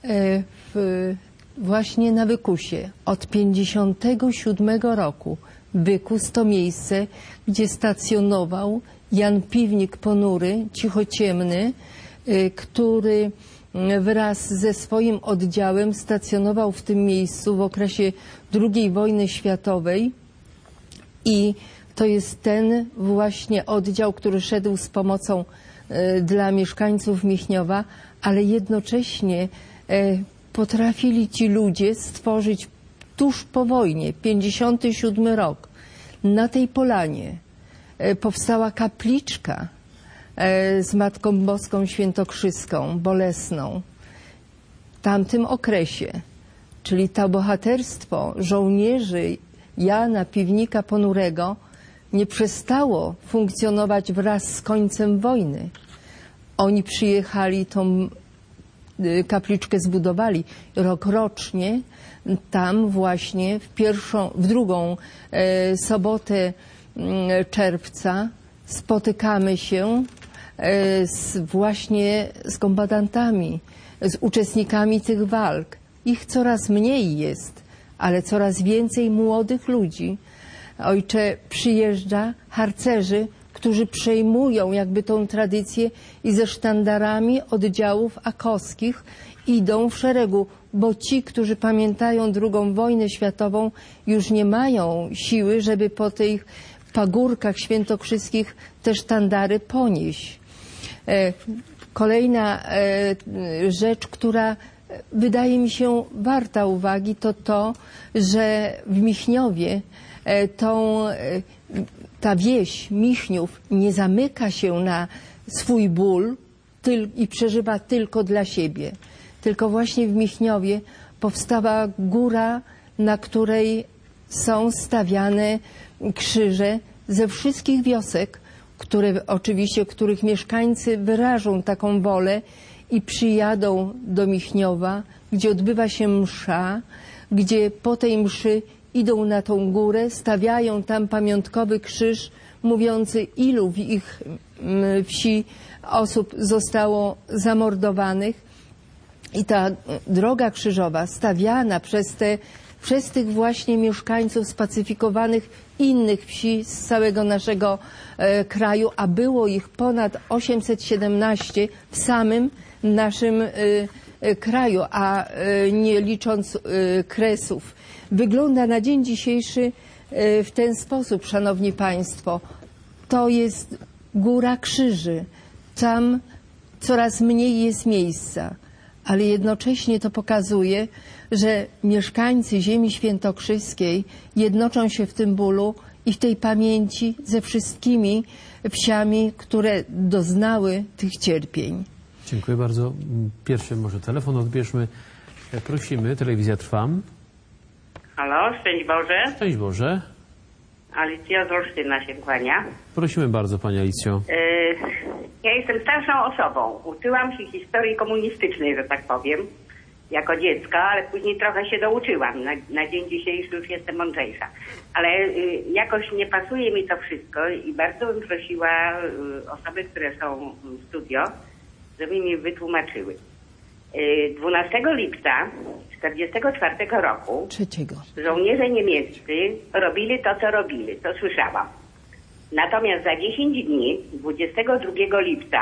w, właśnie na Wykusie od pięćdziesiątego siódmego roku Wykus to miejsce, gdzie stacjonował Jan Piwnik Ponury, cichociemny, który wraz ze swoim oddziałem stacjonował w tym miejscu w okresie drugiej wojny światowej i to jest ten właśnie oddział, który szedł z pomocą dla mieszkańców Michniowa, ale jednocześnie potrafili ci ludzie stworzyć tuż po wojnie, pięćdziesiąty siódmy rok, na tej polanie powstała kapliczka z Matką Boską Świętokrzyską, Bolesną. W tamtym okresie, czyli to bohaterstwo żołnierzy Jana Piwnika Ponurego nie przestało funkcjonować wraz z końcem wojny. Oni przyjechali, tą kapliczkę zbudowali rokrocznie. Tam właśnie w pierwszą, w drugą e, sobotę e, czerwca spotykamy się e, z, właśnie z kombatantami, z uczestnikami tych walk. Ich coraz mniej jest, ale coraz więcej młodych ludzi. Ojcze, przyjeżdża harcerzy, którzy przejmują jakby tą tradycję i ze sztandarami oddziałów akowskich idą w szeregu bo ci, którzy pamiętają drugą wojnę światową, już nie mają siły, żeby po tych pagórkach świętokrzyskich te sztandary ponieść. Kolejna rzecz, która wydaje mi się warta uwagi, to to, że w Michniowie tą, ta wieś Michniów nie zamyka się na swój ból tyl, i przeżywa tylko dla siebie. Tylko właśnie w Michniowie powstała góra, na której są stawiane krzyże ze wszystkich wiosek, które oczywiście, których mieszkańcy wyrażą taką wolę i przyjadą do Michniowa, gdzie odbywa się msza, gdzie po tej mszy idą na tą górę, stawiają tam pamiątkowy krzyż mówiący, ilu w ich wsi osób zostało zamordowanych. I ta droga krzyżowa stawiana przez, te, przez tych właśnie mieszkańców spacyfikowanych innych wsi z całego naszego e, kraju, a było ich ponad osiemset siedemnaście w samym naszym e, e, kraju, a e, nie licząc e, Kresów. Wygląda na dzień dzisiejszy e, w ten sposób, szanowni państwo. To jest góra krzyży. Tam coraz mniej jest miejsca, ale jednocześnie to pokazuje, że mieszkańcy ziemi świętokrzyskiej jednoczą się w tym bólu i w tej pamięci ze wszystkimi wsiami, które doznały tych cierpień. Dziękuję bardzo. Pierwszy może telefon odbierzmy. Prosimy, telewizja Trwam. Halo, szczęść Boże. Szczęść Boże. Alicja z Olsztyna się kłania. Prosimy bardzo, Pani Alicjo. Yy, ja jestem starszą osobą. Uczyłam się historii komunistycznej, że tak powiem, jako dziecko, ale później trochę się douczyłam. Na, na dzień dzisiejszy już jestem mądrzejsza. Ale yy, jakoś nie pasuje mi to wszystko i bardzo bym prosiła yy, osoby, które są w studio, żeby mi wytłumaczyły. Yy, dwunastego lipca tysiąc dziewięćset czterdziestego czwartego roku Trzeciego. żołnierze niemieccy robili to, co robili, to słyszałam. Natomiast za dziesięć dni, dwudziestego drugiego lipca,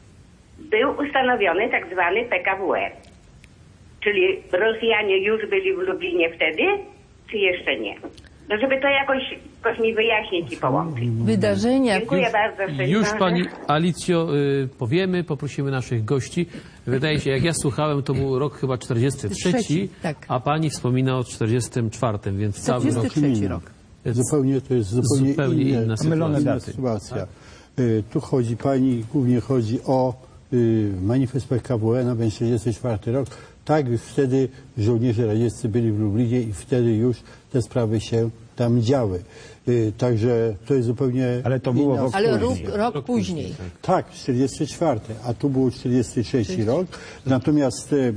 był ustanowiony tak zwany P K W R. Czyli Rosjanie już byli w Lublinie wtedy, czy jeszcze nie? No żeby to jakoś, jakoś mi wyjaśnić i połączyć. Wydarzenia. Dziękuję Już, bardzo. Szczęść już Boże. Pani Alicjo y, powiemy, poprosimy naszych gości. Wydaje się, jak ja słuchałem, to był rok chyba czterdziesty trzeci, Trzeci, tak. a Pani wspomina o czterdziestym czwartym, więc cały rok. czterdziesty trzeci rok. Zupełnie to jest zupełnie, Zupełnie inne, inna mylone inna daty. sytuacja. Y, Tu chodzi Pani, głównie chodzi o y, manifest P K W R na czterdziesty czwarty rok. Tak, już wtedy żołnierze radzieccy byli w Lublinie i wtedy już te sprawy się tam działy. Y, Także to jest zupełnie Ale to było inna rok Ale rok, później. rok później. Tak, czterdziesty czwarty, a tu był czterdziesty trzeci rok. Natomiast y, y,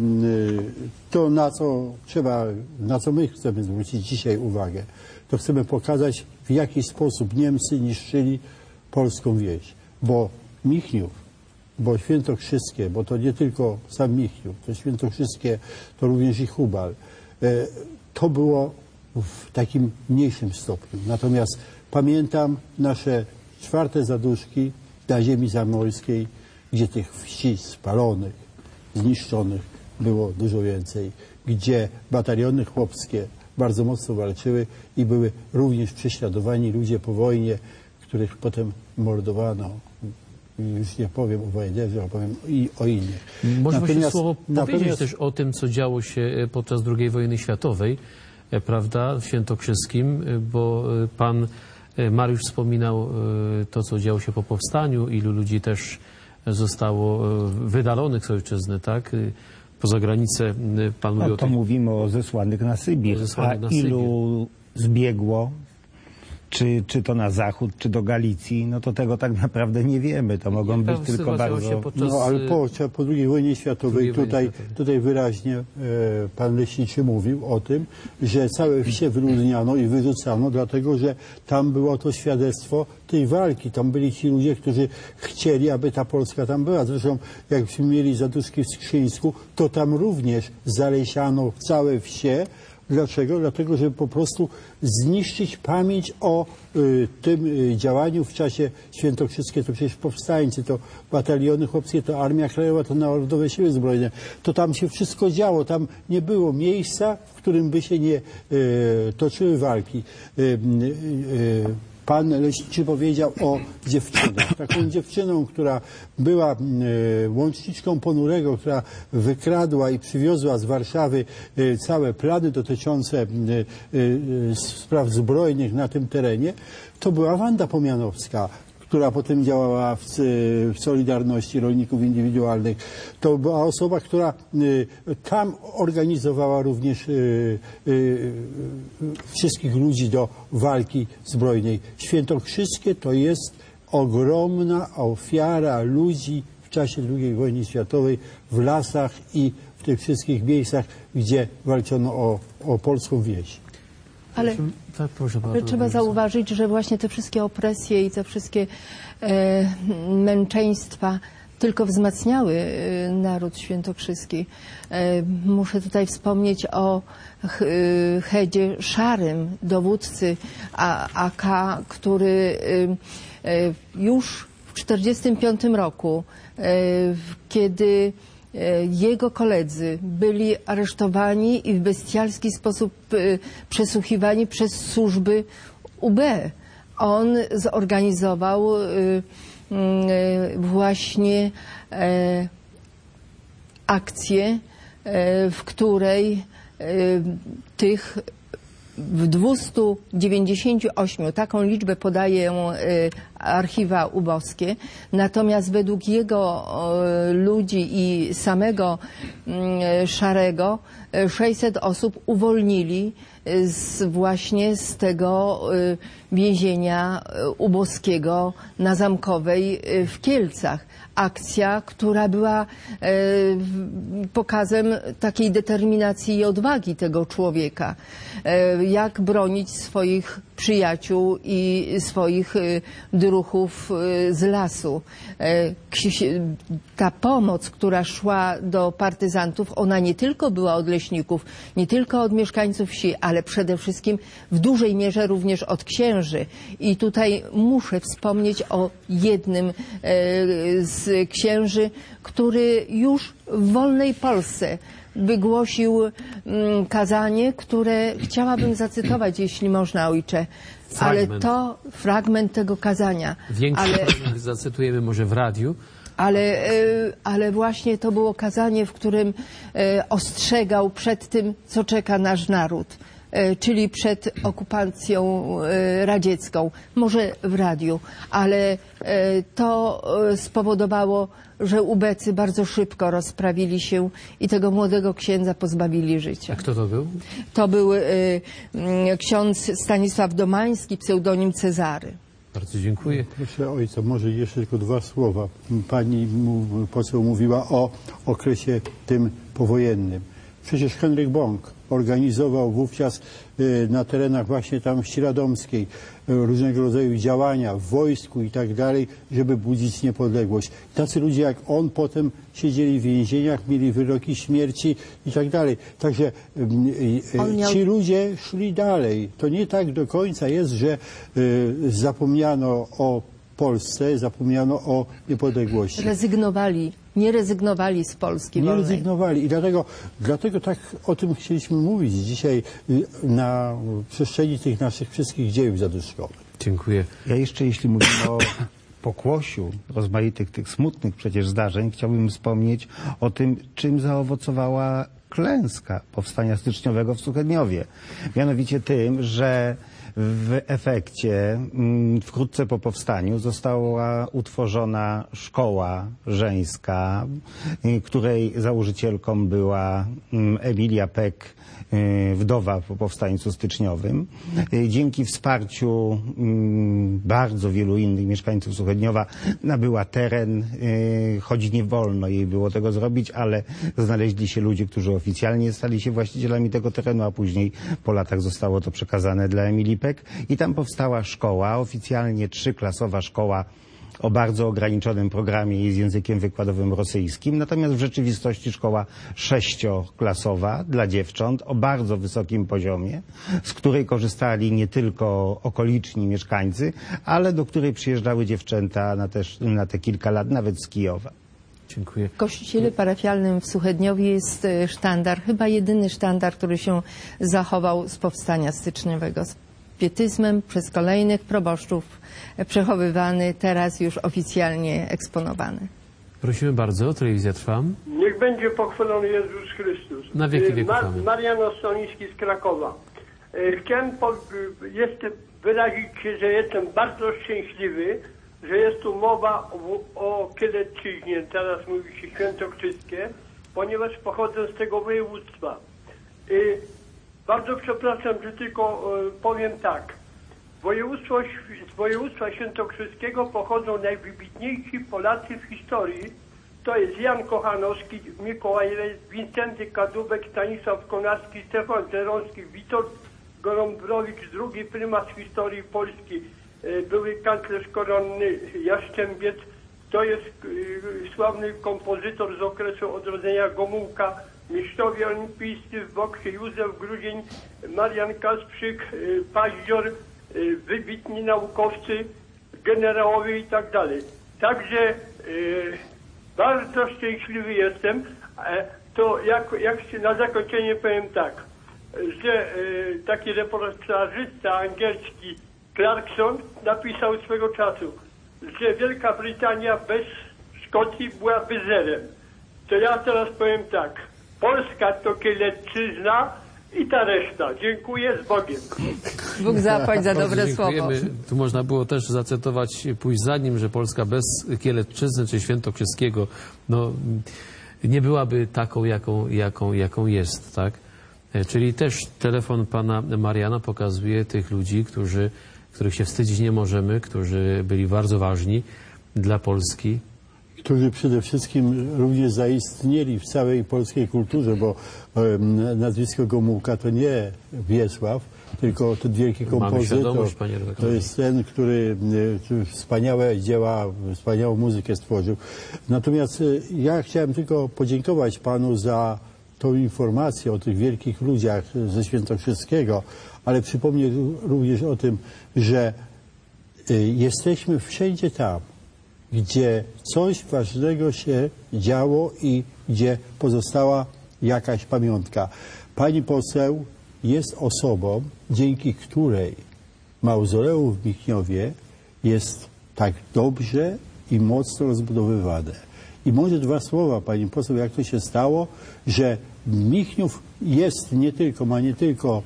to, na co trzeba, na co my chcemy zwrócić dzisiaj uwagę, to chcemy pokazać, w jaki sposób Niemcy niszczyli polską wieś. Bo Michniów, bo Świętokrzyskie, bo to nie tylko sam Michniów, to Świętokrzyskie, to również i Hubal. Y, To było w takim mniejszym stopniu. Natomiast pamiętam nasze czwarte zaduszki na ziemi zamorskiej, gdzie tych wsi spalonych, zniszczonych było dużo więcej, gdzie bataliony chłopskie bardzo mocno walczyły i były również prześladowani ludzie po wojnie, których potem mordowano. Już nie powiem o Wajderze, opowiem i o innych. Może właśnie Natomiast- słowo powiedzieć natomiast- też o tym, co działo się podczas drugiej wojny światowej, e, prawda, w Świętokrzyskim, e, bo e, pan e, Mariusz wspominał e, to, co działo się po powstaniu, ilu ludzi też zostało e, wydalonych z ojczyzny, tak, e, poza granicę. E, Pan mówił No, o to tych... mówimy o zesłanych na Sybir, O zesłanych a na Sybir. ilu zbiegło, czy, czy to na zachód, czy do Galicji, no to tego tak naprawdę nie wiemy. To mogą Jaka być tylko sytuacja bardzo... się podczas, No ale e, po, po drugiej wojnie światowej drugiej wojnie tutaj, światowej. tutaj wyraźnie e, pan Leśniczy mówił o tym, że całe wsie wyludniano i wyrzucano, dlatego że tam było to świadectwo tej walki. Tam byli ci ludzie, którzy chcieli, aby ta Polska tam była. Zresztą jakśmy mieli zaduszki w Skrzyńsku, to tam również zalesiano całe wsie, Dlaczego? Dlatego, żeby po prostu zniszczyć pamięć o y, tym y, działaniu w czasie świętokrzyskie. To przecież powstańcy, to bataliony chłopskie, to Armia Krajowa, to Narodowe Siły Zbrojne. To tam się wszystko działo. Tam nie było miejsca, w którym by się nie y, toczyły walki. Y, y, y, Pan leśniczy powiedział o dziewczynach. Taką dziewczyną, która była y, łączniczką Ponurego, która wykradła i przywiozła z Warszawy y, całe plany dotyczące y, y, spraw zbrojnych na tym terenie, to była Wanda Pomianowska, która potem działała w, w Solidarności Rolników Indywidualnych. To była osoba, która y, tam organizowała również y, y, wszystkich ludzi do walki zbrojnej. Świętokrzyskie to jest ogromna ofiara ludzi w czasie drugiej wojny światowej w lasach i w tych wszystkich miejscach, gdzie walczono o, o polską wieś. Ale tak, proszę bardzo, trzeba zauważyć, że właśnie te wszystkie opresje i te wszystkie e, męczeństwa tylko wzmacniały e, naród świętokrzyski. E, muszę tutaj wspomnieć o ch, e, Hedzie Szarym, dowódcy A K, który e, e, już w tysiąc dziewięćset czterdziestym piątym roku, e, kiedy jego koledzy byli aresztowani i w bestialski sposób przesłuchiwani przez służby U B. On zorganizował właśnie akcję, w której tych w dwustu dziewięćdziesięciu ośmiu, taką liczbę podają archiwa uboskie, natomiast według jego ludzi i samego Szarego sześćset osób uwolnili z, właśnie z tego więzienia uboskiego na Zamkowej w Kielcach. Akcja, która była e, pokazem takiej determinacji i odwagi tego człowieka. E, jak bronić swoich przyjaciół i swoich e, druhów e, z lasu. E, ta pomoc, która szła do partyzantów, ona nie tylko była od leśników, nie tylko od mieszkańców wsi, ale przede wszystkim w dużej mierze również od księży. I tutaj muszę wspomnieć o jednym e, z księży, który już w wolnej Polsce wygłosił mm, kazanie, które chciałabym zacytować, jeśli można, ojcze. Fragment. Ale to fragment tego kazania. Większy ale, fragment zacytujemy może w radiu. Ale, ale właśnie to było kazanie, w którym ostrzegał przed tym, co czeka nasz naród, czyli przed okupacją radziecką, może w radiu, ale to spowodowało, że ubecy bardzo szybko rozprawili się i tego młodego księdza pozbawili życia. A kto to był? To był ksiądz Stanisław Domański, pseudonim Cezary. Bardzo dziękuję. Proszę ojca, może jeszcze tylko dwa słowa. Pani poseł mówiła o okresie tym powojennym. Przecież Henryk Bąk organizował wówczas na terenach właśnie tam wsi radomskiej różnego rodzaju działania w wojsku i tak dalej, żeby budzić niepodległość. Tacy ludzie jak on potem siedzieli w więzieniach, mieli wyroki śmierci i tak dalej. Także miał... ci ludzie szli dalej. To nie tak do końca jest, że zapomniano o Polsce, zapomniano o niepodległości. Rezygnowali. Nie rezygnowali z Polski Nie wolnej. rezygnowali i dlatego, dlatego tak o tym chcieliśmy mówić dzisiaj na przestrzeni tych naszych wszystkich dziejów zaduszkowych. Dziękuję. Ja jeszcze, jeśli mówimy o pokłosiu rozmaitych tych smutnych przecież zdarzeń, chciałbym wspomnieć o tym, czym zaowocowała klęska powstania styczniowego w Suchedniowie. Mianowicie tym, że w efekcie wkrótce po powstaniu została utworzona szkoła żeńska, której założycielką była Emilia Peck, wdowa po powstańcu styczniowym. Dzięki wsparciu bardzo wielu innych mieszkańców Suchedniowa nabyła teren, choć nie wolno jej było tego zrobić, ale znaleźli się ludzie, którzy oficjalnie stali się właścicielami tego terenu, a później po latach zostało to przekazane dla Emilii Peck i tam powstała szkoła, oficjalnie trzyklasowa szkoła o bardzo ograniczonym programie i z językiem wykładowym rosyjskim. Natomiast w rzeczywistości szkoła sześcioklasowa dla dziewcząt o bardzo wysokim poziomie, z której korzystali nie tylko okoliczni mieszkańcy, ale do której przyjeżdżały dziewczęta na, też, na te kilka lat, nawet z Kijowa. Dziękuję. W kościele parafialnym w Suchedniowie jest e, sztandar, chyba jedyny sztandar, który się zachował z powstania styczniowego. Z pietyzmem przez kolejnych proboszczów e, przechowywany, teraz już oficjalnie eksponowany. Prosimy bardzo, telewizja trwa. Niech będzie pochwalony Jezus Chrystus. Na wieki wieków. Mar Marian Ostoniński z Krakowa. E, Chciałem po, jeszcze wyrazić się, że jestem bardzo szczęśliwy, że jest tu mowa o, o Kielecczyźnie, teraz mówi się świętokrzyskie, ponieważ pochodzę z tego województwa. Y, bardzo przepraszam, że tylko y, powiem tak. Województwo, z województwa świętokrzyskiego pochodzą najwybitniejsi Polacy w historii. To jest Jan Kochanowski, Mikołaj Rejs, Wincenty Kadłubek, Stanisław Konarski, Stefan Żeromski, Witold Gorąbrowicz, drugi prymas w historii Polski. Były kanclerz koronny Jaszczębiec, to jest y, sławny kompozytor z okresu odrodzenia Gomułka, mistrzowie olimpijscy w boksie Józef Grudzień, Marian Kasprzyk, y, Paździor, y, wybitni naukowcy, generałowie i tak dalej. Także y, bardzo szczęśliwy jestem. E, to jak, jak na zakończenie powiem tak, że y, taki reportażysta angielski Clarkson napisał swego czasu, że Wielka Brytania bez Szkocji byłaby zerem. To ja teraz powiem tak. Polska to Kielecczyzna i ta reszta. Dziękuję, z Bogiem. Bóg zapłać za dobre słowo. Tu można było też zacytować, pójść za nim, że Polska bez Kielecczyzny czy Świętokrzyskiego no, nie byłaby taką, jaką, jaką, jaką jest, tak? Czyli też telefon pana Mariana pokazuje tych ludzi, którzy których się wstydzić nie możemy, którzy byli bardzo ważni dla Polski. Którzy przede wszystkim również zaistnieli w całej polskiej kulturze, bo um, nazwisko Gomułka to nie Wiesław, tylko ten wielki kompozytor. To jest ten, który, który wspaniałe dzieła, wspaniałą muzykę stworzył. Natomiast ja chciałem tylko podziękować panu za tą informację o tych wielkich ludziach ze Świętokrzyskiego, ale przypomnę również o tym, że jesteśmy wszędzie tam, gdzie coś ważnego się działo i gdzie pozostała jakaś pamiątka. Pani poseł jest osobą, dzięki której mauzoleum w Michniowie jest tak dobrze i mocno rozbudowywane. I może dwa słowa, pani poseł, jak to się stało, że Michniów jest nie tylko, ma nie tylko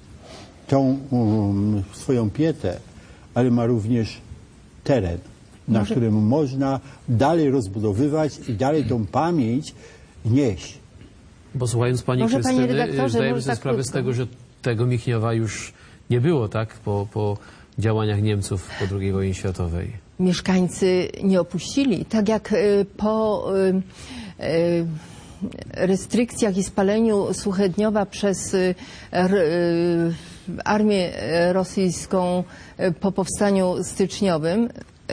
tą um, swoją pietę, ale ma również teren, na Może... którym można dalej rozbudowywać i dalej tą pamięć nieść. Bo słuchając pani Może, Krystyny, panie zdajemy sobie tak sprawę krótko. z tego, że tego Michniowa już nie było, tak? Po, po działaniach Niemców po drugiej wojnie światowej. Mieszkańcy nie opuścili, tak jak y, po y, y, restrykcjach i spaleniu Suchedniowa przez y, y, armię rosyjską y, po powstaniu styczniowym.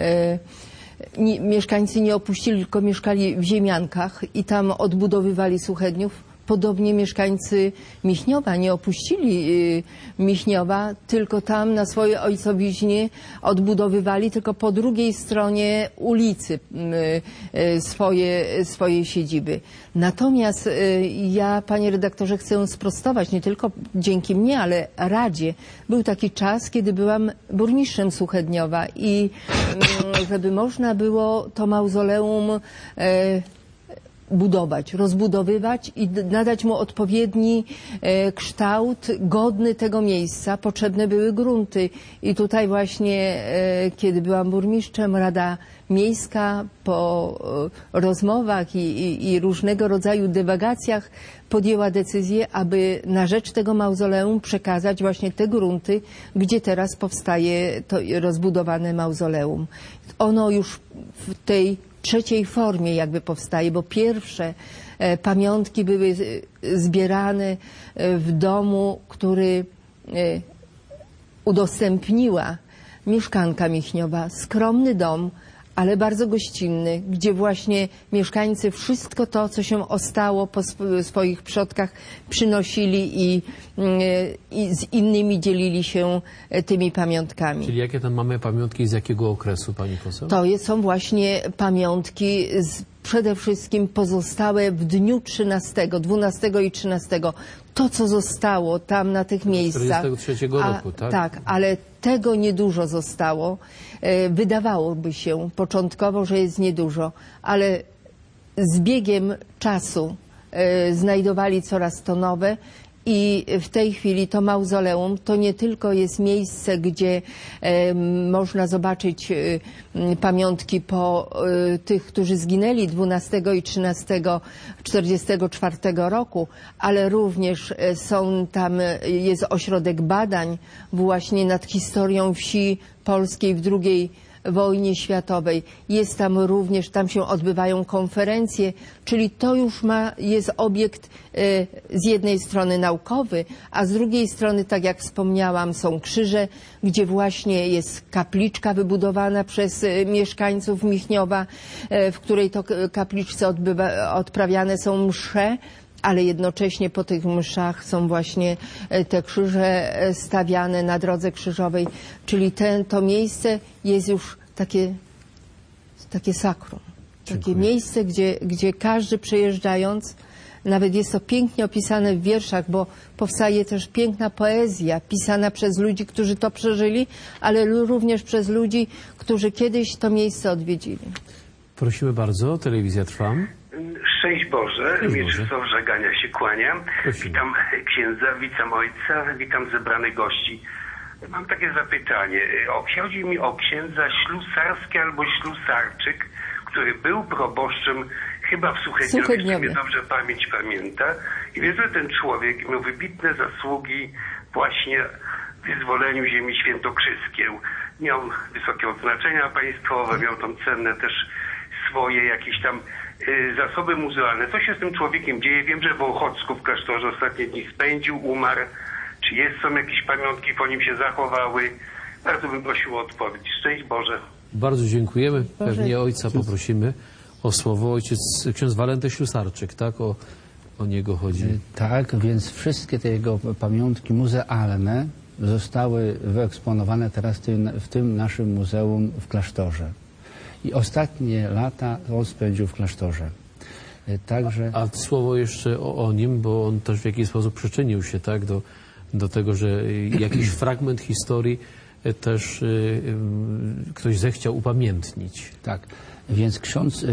Y, nie, mieszkańcy nie opuścili, tylko mieszkali w ziemiankach i tam odbudowywali Suchedniów. Podobnie mieszkańcy Michniowa nie opuścili y, Michniowa, tylko tam na swojej ojcowiźnie odbudowywali, tylko po drugiej stronie ulicy y, y, swoje, swoje siedziby. Natomiast y, ja, panie redaktorze, chcę sprostować, nie tylko dzięki mnie, ale Radzie. Był taki czas, kiedy byłam burmistrzem Suchedniowa i y, żeby można było to mauzoleum y, budować, rozbudowywać i nadać mu odpowiedni e, kształt godny tego miejsca. Potrzebne były grunty. I tutaj właśnie, e, kiedy byłam burmistrzem, Rada Miejska po e, rozmowach i, i, i różnego rodzaju dywagacjach podjęła decyzję, aby na rzecz tego mauzoleum przekazać właśnie te grunty, gdzie teraz powstaje to rozbudowane mauzoleum. Ono już w tej trzeciej formie jakby powstaje, bo pierwsze e, pamiątki były zbierane e, w domu, który e, udostępniła mieszkanka Michniowa. Skromny dom, ale bardzo gościnny, gdzie właśnie mieszkańcy wszystko to, co się ostało po sw swoich przodkach, przynosili i, i z innymi dzielili się tymi pamiątkami. Czyli jakie tam mamy pamiątki, z jakiego okresu, pani poseł? To jest, są właśnie pamiątki z, przede wszystkim pozostałe w dniu trzynastego, dwunastego i trzynastego. To, co zostało tam na tych miejscach. czterdziestego trzeciego roku, tak? Tak, ale tego niedużo zostało. E, wydawałoby się początkowo, że jest niedużo, ale z biegiem czasu e, znajdowali coraz to nowe. I w tej chwili to mauzoleum to nie tylko jest miejsce, gdzie e, można zobaczyć e, pamiątki po e, tych, którzy zginęli dwunastego i trzynastego czterdziestego czwartego roku, ale również e, są tam, e, jest ośrodek badań właśnie nad historią wsi polskiej w drugiej wojnie światowej. Jest tam również, tam się odbywają konferencje, czyli to już ma, jest obiekt e, z jednej strony naukowy, a z drugiej strony, tak jak wspomniałam, są krzyże, gdzie właśnie jest kapliczka wybudowana przez e, mieszkańców Michniowa, e, w której to kapliczce odbywa, odprawiane są msze, ale jednocześnie po tych mszach są właśnie te krzyże stawiane na drodze krzyżowej, czyli ten, to miejsce jest już takie, takie sakrum. Takie Dziękuję. miejsce, gdzie, gdzie każdy przejeżdżając, nawet jest to pięknie opisane w wierszach, bo powstaje też piękna poezja pisana przez ludzi, którzy to przeżyli, ale również przez ludzi, którzy kiedyś to miejsce odwiedzili. Prosimy bardzo, telewizja trwa. Szczęść Boże, Szczęść Mieczysław Żegania się kłaniam. Prosimy. Witam księdza, witam ojca, witam zebranych gości. Mam takie zapytanie. O, chodzi mi o księdza Ślusarski albo Ślusarczyk, który był proboszczem chyba w Suchedniowie, Suchedniowie. mnie dobrze pamięć pamięta. I wiem, że ten człowiek miał wybitne zasługi właśnie w wyzwoleniu ziemi świętokrzyskiej. Miał wysokie odznaczenia państwowe, miał tam cenne też swoje jakieś tam y, zasoby muzealne. Co się z tym człowiekiem dzieje? Wiem, że w Ochocku w klasztorze ostatnie dni spędził, umarł. Czy jest, są jakieś pamiątki po nim się zachowały? Bardzo bym prosił o odpowiedź. Szczęść Boże. Bardzo dziękujemy. Boże. Pewnie ojca poprosimy o słowo. Ojciec, ksiądz Walenty Ślusarczyk, tak? O, o niego chodzi. Tak, więc wszystkie te jego pamiątki muzealne zostały wyeksponowane teraz w tym, w tym naszym muzeum w klasztorze. I ostatnie lata on spędził w klasztorze. Także... A słowo jeszcze o, o nim, bo on też w jakiś sposób przyczynił się, tak, do, do tego, że jakiś fragment historii też y, y, ktoś zechciał upamiętnić. Tak, więc ksiądz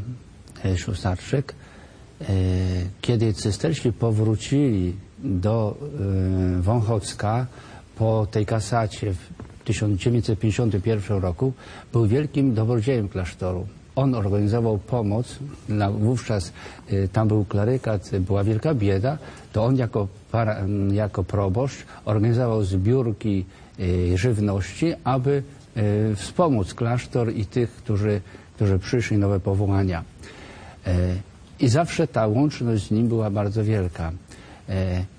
y, Ślusarczyk, y, kiedy cystersi powrócili do y, Wąchocka po tej kasacie w tysiąc dziewięćset pięćdziesiątym pierwszym roku, był wielkim dobrodziejem klasztoru. On organizował pomoc, na, wówczas y, tam był klerykat, była wielka bieda, to on jako, para, jako proboszcz organizował zbiórki y, żywności, aby y, wspomóc klasztor i tych, którzy, którzy przyszli, nowe powołania. Y, I zawsze ta łączność z nim była bardzo wielka. Y,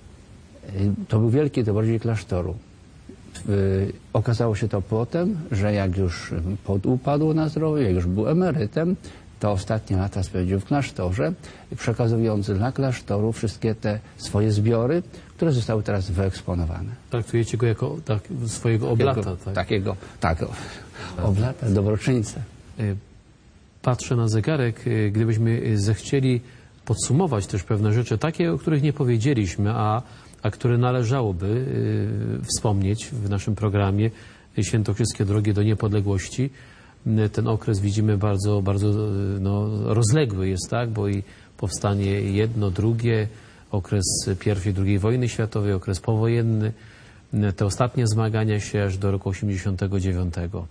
y, to był wielki dobrodziej klasztoru. Y, okazało się to potem, że jak już podupadł na zdrowiu, jak już był emerytem, to ostatnie lata spędził w klasztorze, przekazując dla klasztoru wszystkie te swoje zbiory, które zostały teraz wyeksponowane. Traktujecie go jako tak, swojego oblata, Takiego, tak? takiego, tak, oblata, dobroczyńcę. Y, Patrzę na zegarek, y, gdybyśmy zechcieli podsumować też pewne rzeczy, takie, o których nie powiedzieliśmy, a a które należałoby y, wspomnieć w naszym programie Świętokrzyskie Drogi do Niepodległości. Y, ten okres widzimy bardzo, bardzo y, no, rozległy jest, tak, bo i powstanie jedno, drugie, okres pierwszej, drugiej wojny światowej, okres powojenny, y, te ostatnie zmagania się aż do roku osiemdziesiątego dziewiątego.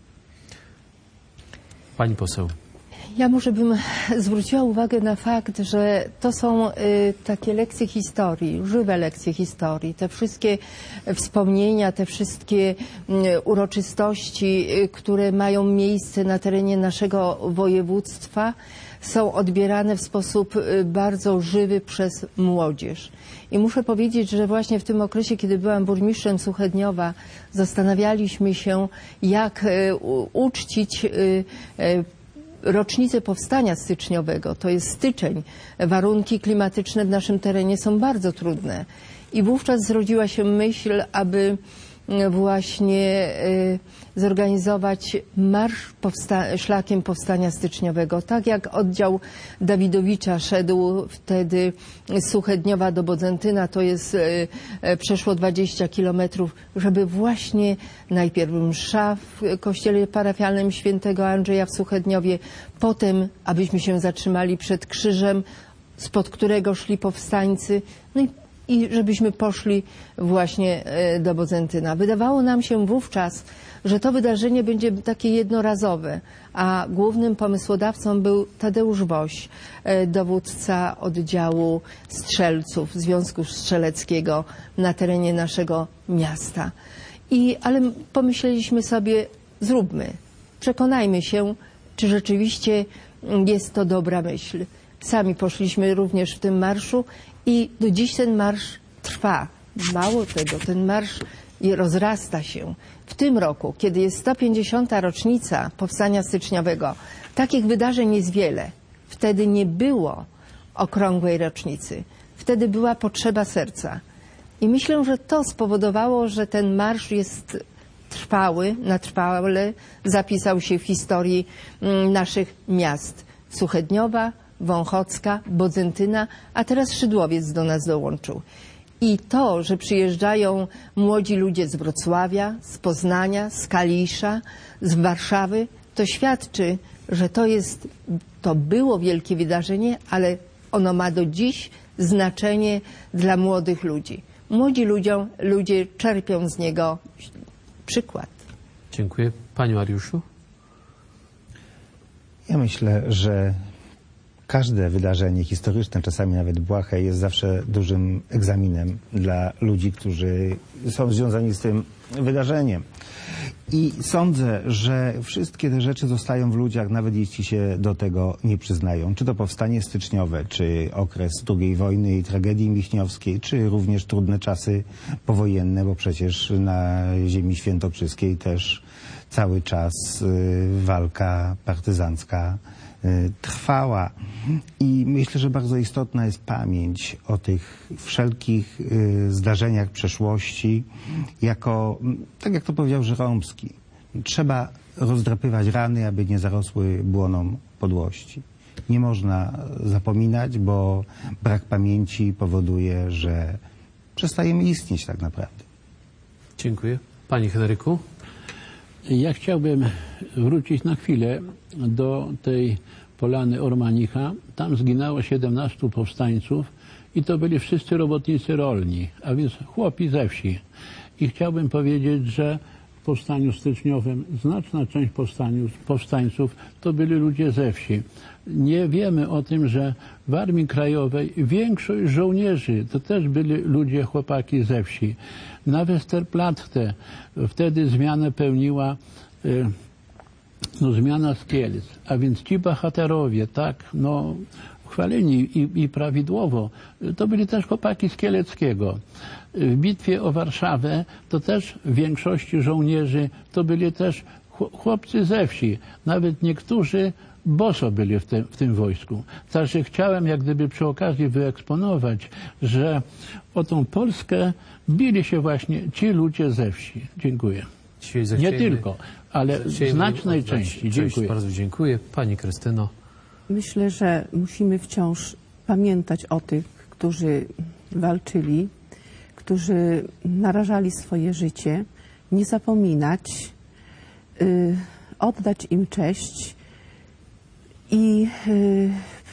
Pani poseł. Ja może bym zwróciła uwagę na fakt, że to są y, takie lekcje historii, żywe lekcje historii. Te wszystkie wspomnienia, te wszystkie y, uroczystości, y, które mają miejsce na terenie naszego województwa, są odbierane w sposób y, bardzo żywy przez młodzież. I muszę powiedzieć, że właśnie w tym okresie, kiedy byłam burmistrzem Suchedniowa, zastanawialiśmy się, jak y, u, uczcić y, y, rocznicę powstania styczniowego, to jest styczeń, warunki klimatyczne w naszym terenie są bardzo trudne. I wówczas zrodziła się myśl, aby właśnie zorganizować marsz powsta szlakiem powstania styczniowego. Tak jak oddział Dawidowicza szedł wtedy z Suchedniowa do Bodzentyna, to jest przeszło dwadzieścia kilometrów, żeby właśnie najpierw msza w kościele parafialnym świętego Andrzeja w Suchedniowie, potem abyśmy się zatrzymali przed krzyżem, spod którego szli powstańcy, no i i żebyśmy poszli właśnie do Bodzentyna. Wydawało nam się wówczas, że to wydarzenie będzie takie jednorazowe, a głównym pomysłodawcą był Tadeusz Woś, dowódca oddziału strzelców Związku Strzeleckiego na terenie naszego miasta. I, ale pomyśleliśmy sobie, zróbmy, przekonajmy się, czy rzeczywiście jest to dobra myśl. Sami poszliśmy również w tym marszu i do dziś ten marsz trwa. Mało tego, ten marsz rozrasta się. W tym roku, kiedy jest sto pięćdziesiąta rocznica powstania styczniowego, takich wydarzeń jest wiele. Wtedy nie było okrągłej rocznicy. Wtedy była potrzeba serca. I myślę, że to spowodowało, że ten marsz jest trwały, na trwale zapisał się w historii naszych miast. Suchedniowa, Wąchocka, Bodzentyna, a teraz Szydłowiec do nas dołączył. I to, że przyjeżdżają młodzi ludzie z Wrocławia, z Poznania, z Kalisza, z Warszawy, to świadczy, że to jest, to było wielkie wydarzenie, ale ono ma do dziś znaczenie dla młodych ludzi. Młodzi ludziom, ludzie czerpią z niego przykład. Dziękuję. Panie Mariuszu? Ja myślę, że każde wydarzenie historyczne, czasami nawet błahe, jest zawsze dużym egzaminem dla ludzi, którzy są związani z tym wydarzeniem. I sądzę, że wszystkie te rzeczy zostają w ludziach, nawet jeśli się do tego nie przyznają. Czy to powstanie styczniowe, czy okres drugiej wojny i tragedii michniowskiej, czy również trudne czasy powojenne, bo przecież na ziemi świętokrzyskiej też cały czas y, walka partyzancka trwała. I myślę, że bardzo istotna jest pamięć o tych wszelkich zdarzeniach przeszłości, jako, tak jak to powiedział Żeromski, trzeba rozdrapywać rany, aby nie zarosły błoną podłości. Nie można zapominać, bo brak pamięci powoduje, że przestajemy istnieć tak naprawdę. Dziękuję. Panie Henryku? Ja chciałbym wrócić na chwilę do tej Polany Ormanicha. Tam zginęło siedemnastu powstańców i to byli wszyscy robotnicy rolni, a więc chłopi ze wsi. I chciałbym powiedzieć, że w powstaniu styczniowym znaczna część powstańców to byli ludzie ze wsi. Nie wiemy o tym, że w Armii Krajowej większość żołnierzy to też byli ludzie, chłopaki ze wsi. Na Westerplatte wtedy zmianę pełniła y, no, zmiana z Kielc, a więc ci bohaterowie, tak, no chwaleni i, i prawidłowo, to byli też chłopaki z Kieleckiego. W bitwie o Warszawę to też w większości żołnierzy to byli też chłopcy ze wsi. Nawet niektórzy boso byli w, te, w tym wojsku. Także chciałem jak gdyby przy okazji wyeksponować, że o tą Polskę bili się właśnie ci ludzie ze wsi. Dziękuję. Nie tylko, ale w znacznej części. Dziękuję. Bardzo dziękuję. Pani Krystyno. Myślę, że musimy wciąż pamiętać o tych, którzy walczyli, którzy narażali swoje życie, nie zapominać, y, oddać im cześć i y,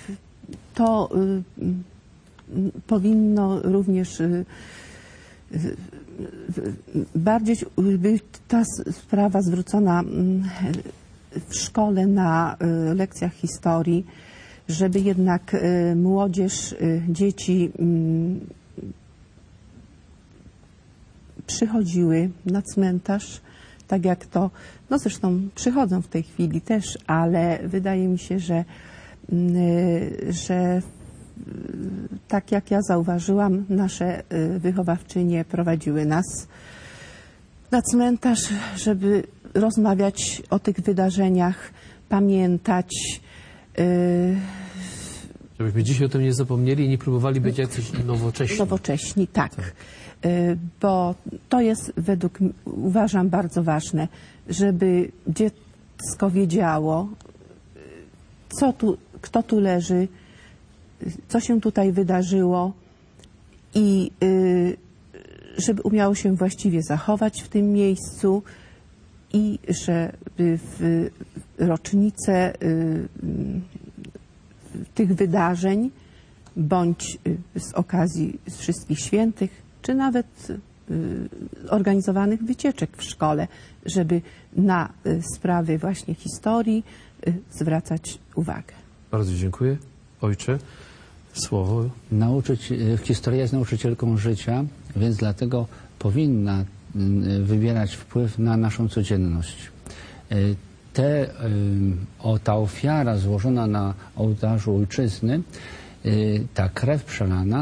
to y, powinno również y, y, bardziej być ta sprawa zwrócona w szkole na lekcjach historii, żeby jednak młodzież, dzieci przychodziły na cmentarz, tak jak to, no zresztą przychodzą w tej chwili też, ale wydaje mi się, że, że tak jak ja zauważyłam, nasze wychowawczynie prowadziły nas na cmentarz, żeby rozmawiać o tych wydarzeniach, pamiętać. Żebyśmy dzisiaj o tym nie zapomnieli i nie próbowali być jacyś nowocześni. Nowocześni, tak. tak. Bo to jest według mnie, uważam, bardzo ważne, żeby dziecko wiedziało, co tu, kto tu leży, co się tutaj wydarzyło i żeby umiało się właściwie zachować w tym miejscu i żeby w rocznicę tych wydarzeń bądź z okazji wszystkich świętych, czy nawet organizowanych wycieczek w szkole, żeby na sprawy właśnie historii zwracać uwagę. Bardzo dziękuję. Ojcze, słowo. Nauczyć, historia jest nauczycielką życia, więc dlatego powinna wywierać wpływ na naszą codzienność. Te, o, ta ofiara złożona na ołtarzu ojczyzny, ta krew przelana,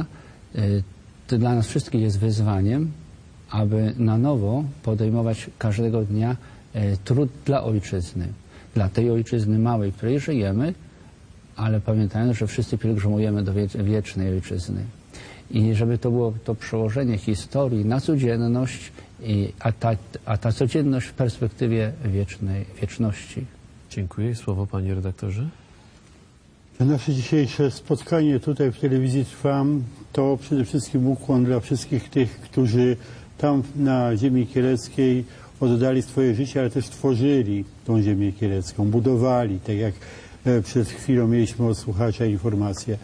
to dla nas wszystkich jest wyzwaniem, aby na nowo podejmować każdego dnia trud dla ojczyzny. Dla tej ojczyzny małej, w której żyjemy, ale pamiętając, że wszyscy pielgrzymujemy do wiecznej ojczyzny. I żeby to było to przełożenie historii na codzienność, a ta, a ta codzienność w perspektywie wiecznej, wieczności. Dziękuję. Słowo, panie redaktorze. Nasze dzisiejsze spotkanie tutaj w telewizji Trwam to przede wszystkim ukłon dla wszystkich tych, którzy tam na ziemi kieleckiej oddali swoje życie, ale też tworzyli tą ziemię kielecką, budowali, tak jak przed chwilą mieliśmy od słuchacza informację.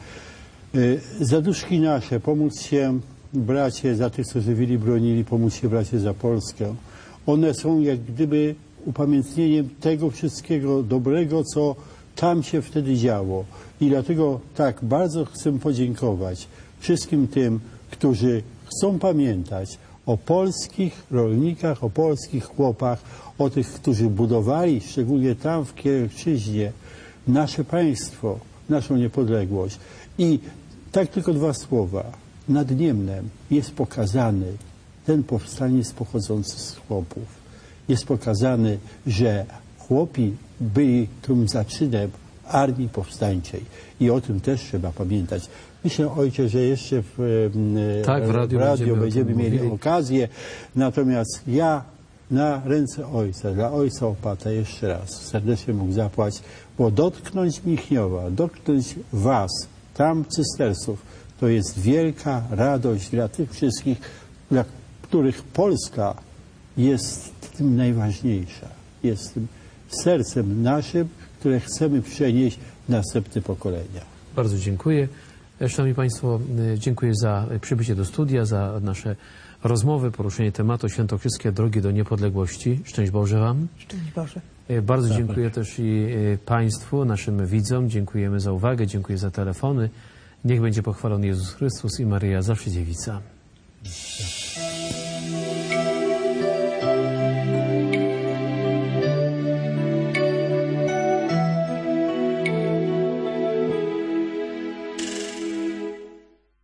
Zaduszki nasze, pomóc się bracie za tych, co żywili, bronili, pomóc się bracie za Polskę. One są jak gdyby upamiętnieniem tego wszystkiego dobrego, co tam się wtedy działo. I dlatego tak bardzo chcę podziękować wszystkim tym, którzy chcą pamiętać o polskich rolnikach, o polskich chłopach, o tych, którzy budowali, szczególnie tam w Kierkrzyźnie, nasze państwo, naszą niepodległość. I tak tylko dwa słowa. Nad Niemnem jest pokazany ten powstaniec pochodzący z chłopów. Jest pokazany, że chłopi byli tym zaczynem armii powstańczej. I o tym też trzeba pamiętać. Myślę, ojcze, że jeszcze w, tak, w radiu, w radiu będziemy, będziemy mieli mówili. okazję. Natomiast ja na ręce ojca, dla ojca opata jeszcze raz serdecznie mógł zapłać, bo dotknąć Michniowa, dotknąć was, tam cystersów, to jest wielka radość dla tych wszystkich, dla których Polska jest tym najważniejsza. Jest tym sercem naszym, które chcemy przenieść w następne pokolenia. Bardzo dziękuję. Szanowni Państwo, dziękuję za przybycie do studia, za nasze rozmowy, poruszenie tematu Świętokrzyskie Drogi do Niepodległości. Szczęść Boże Wam. Szczęść Boże. Bardzo dziękuję też i Państwu, naszym widzom. Dziękujemy za uwagę, dziękuję za telefony. Niech będzie pochwalony Jezus Chrystus i Maryja zawsze Dziewica.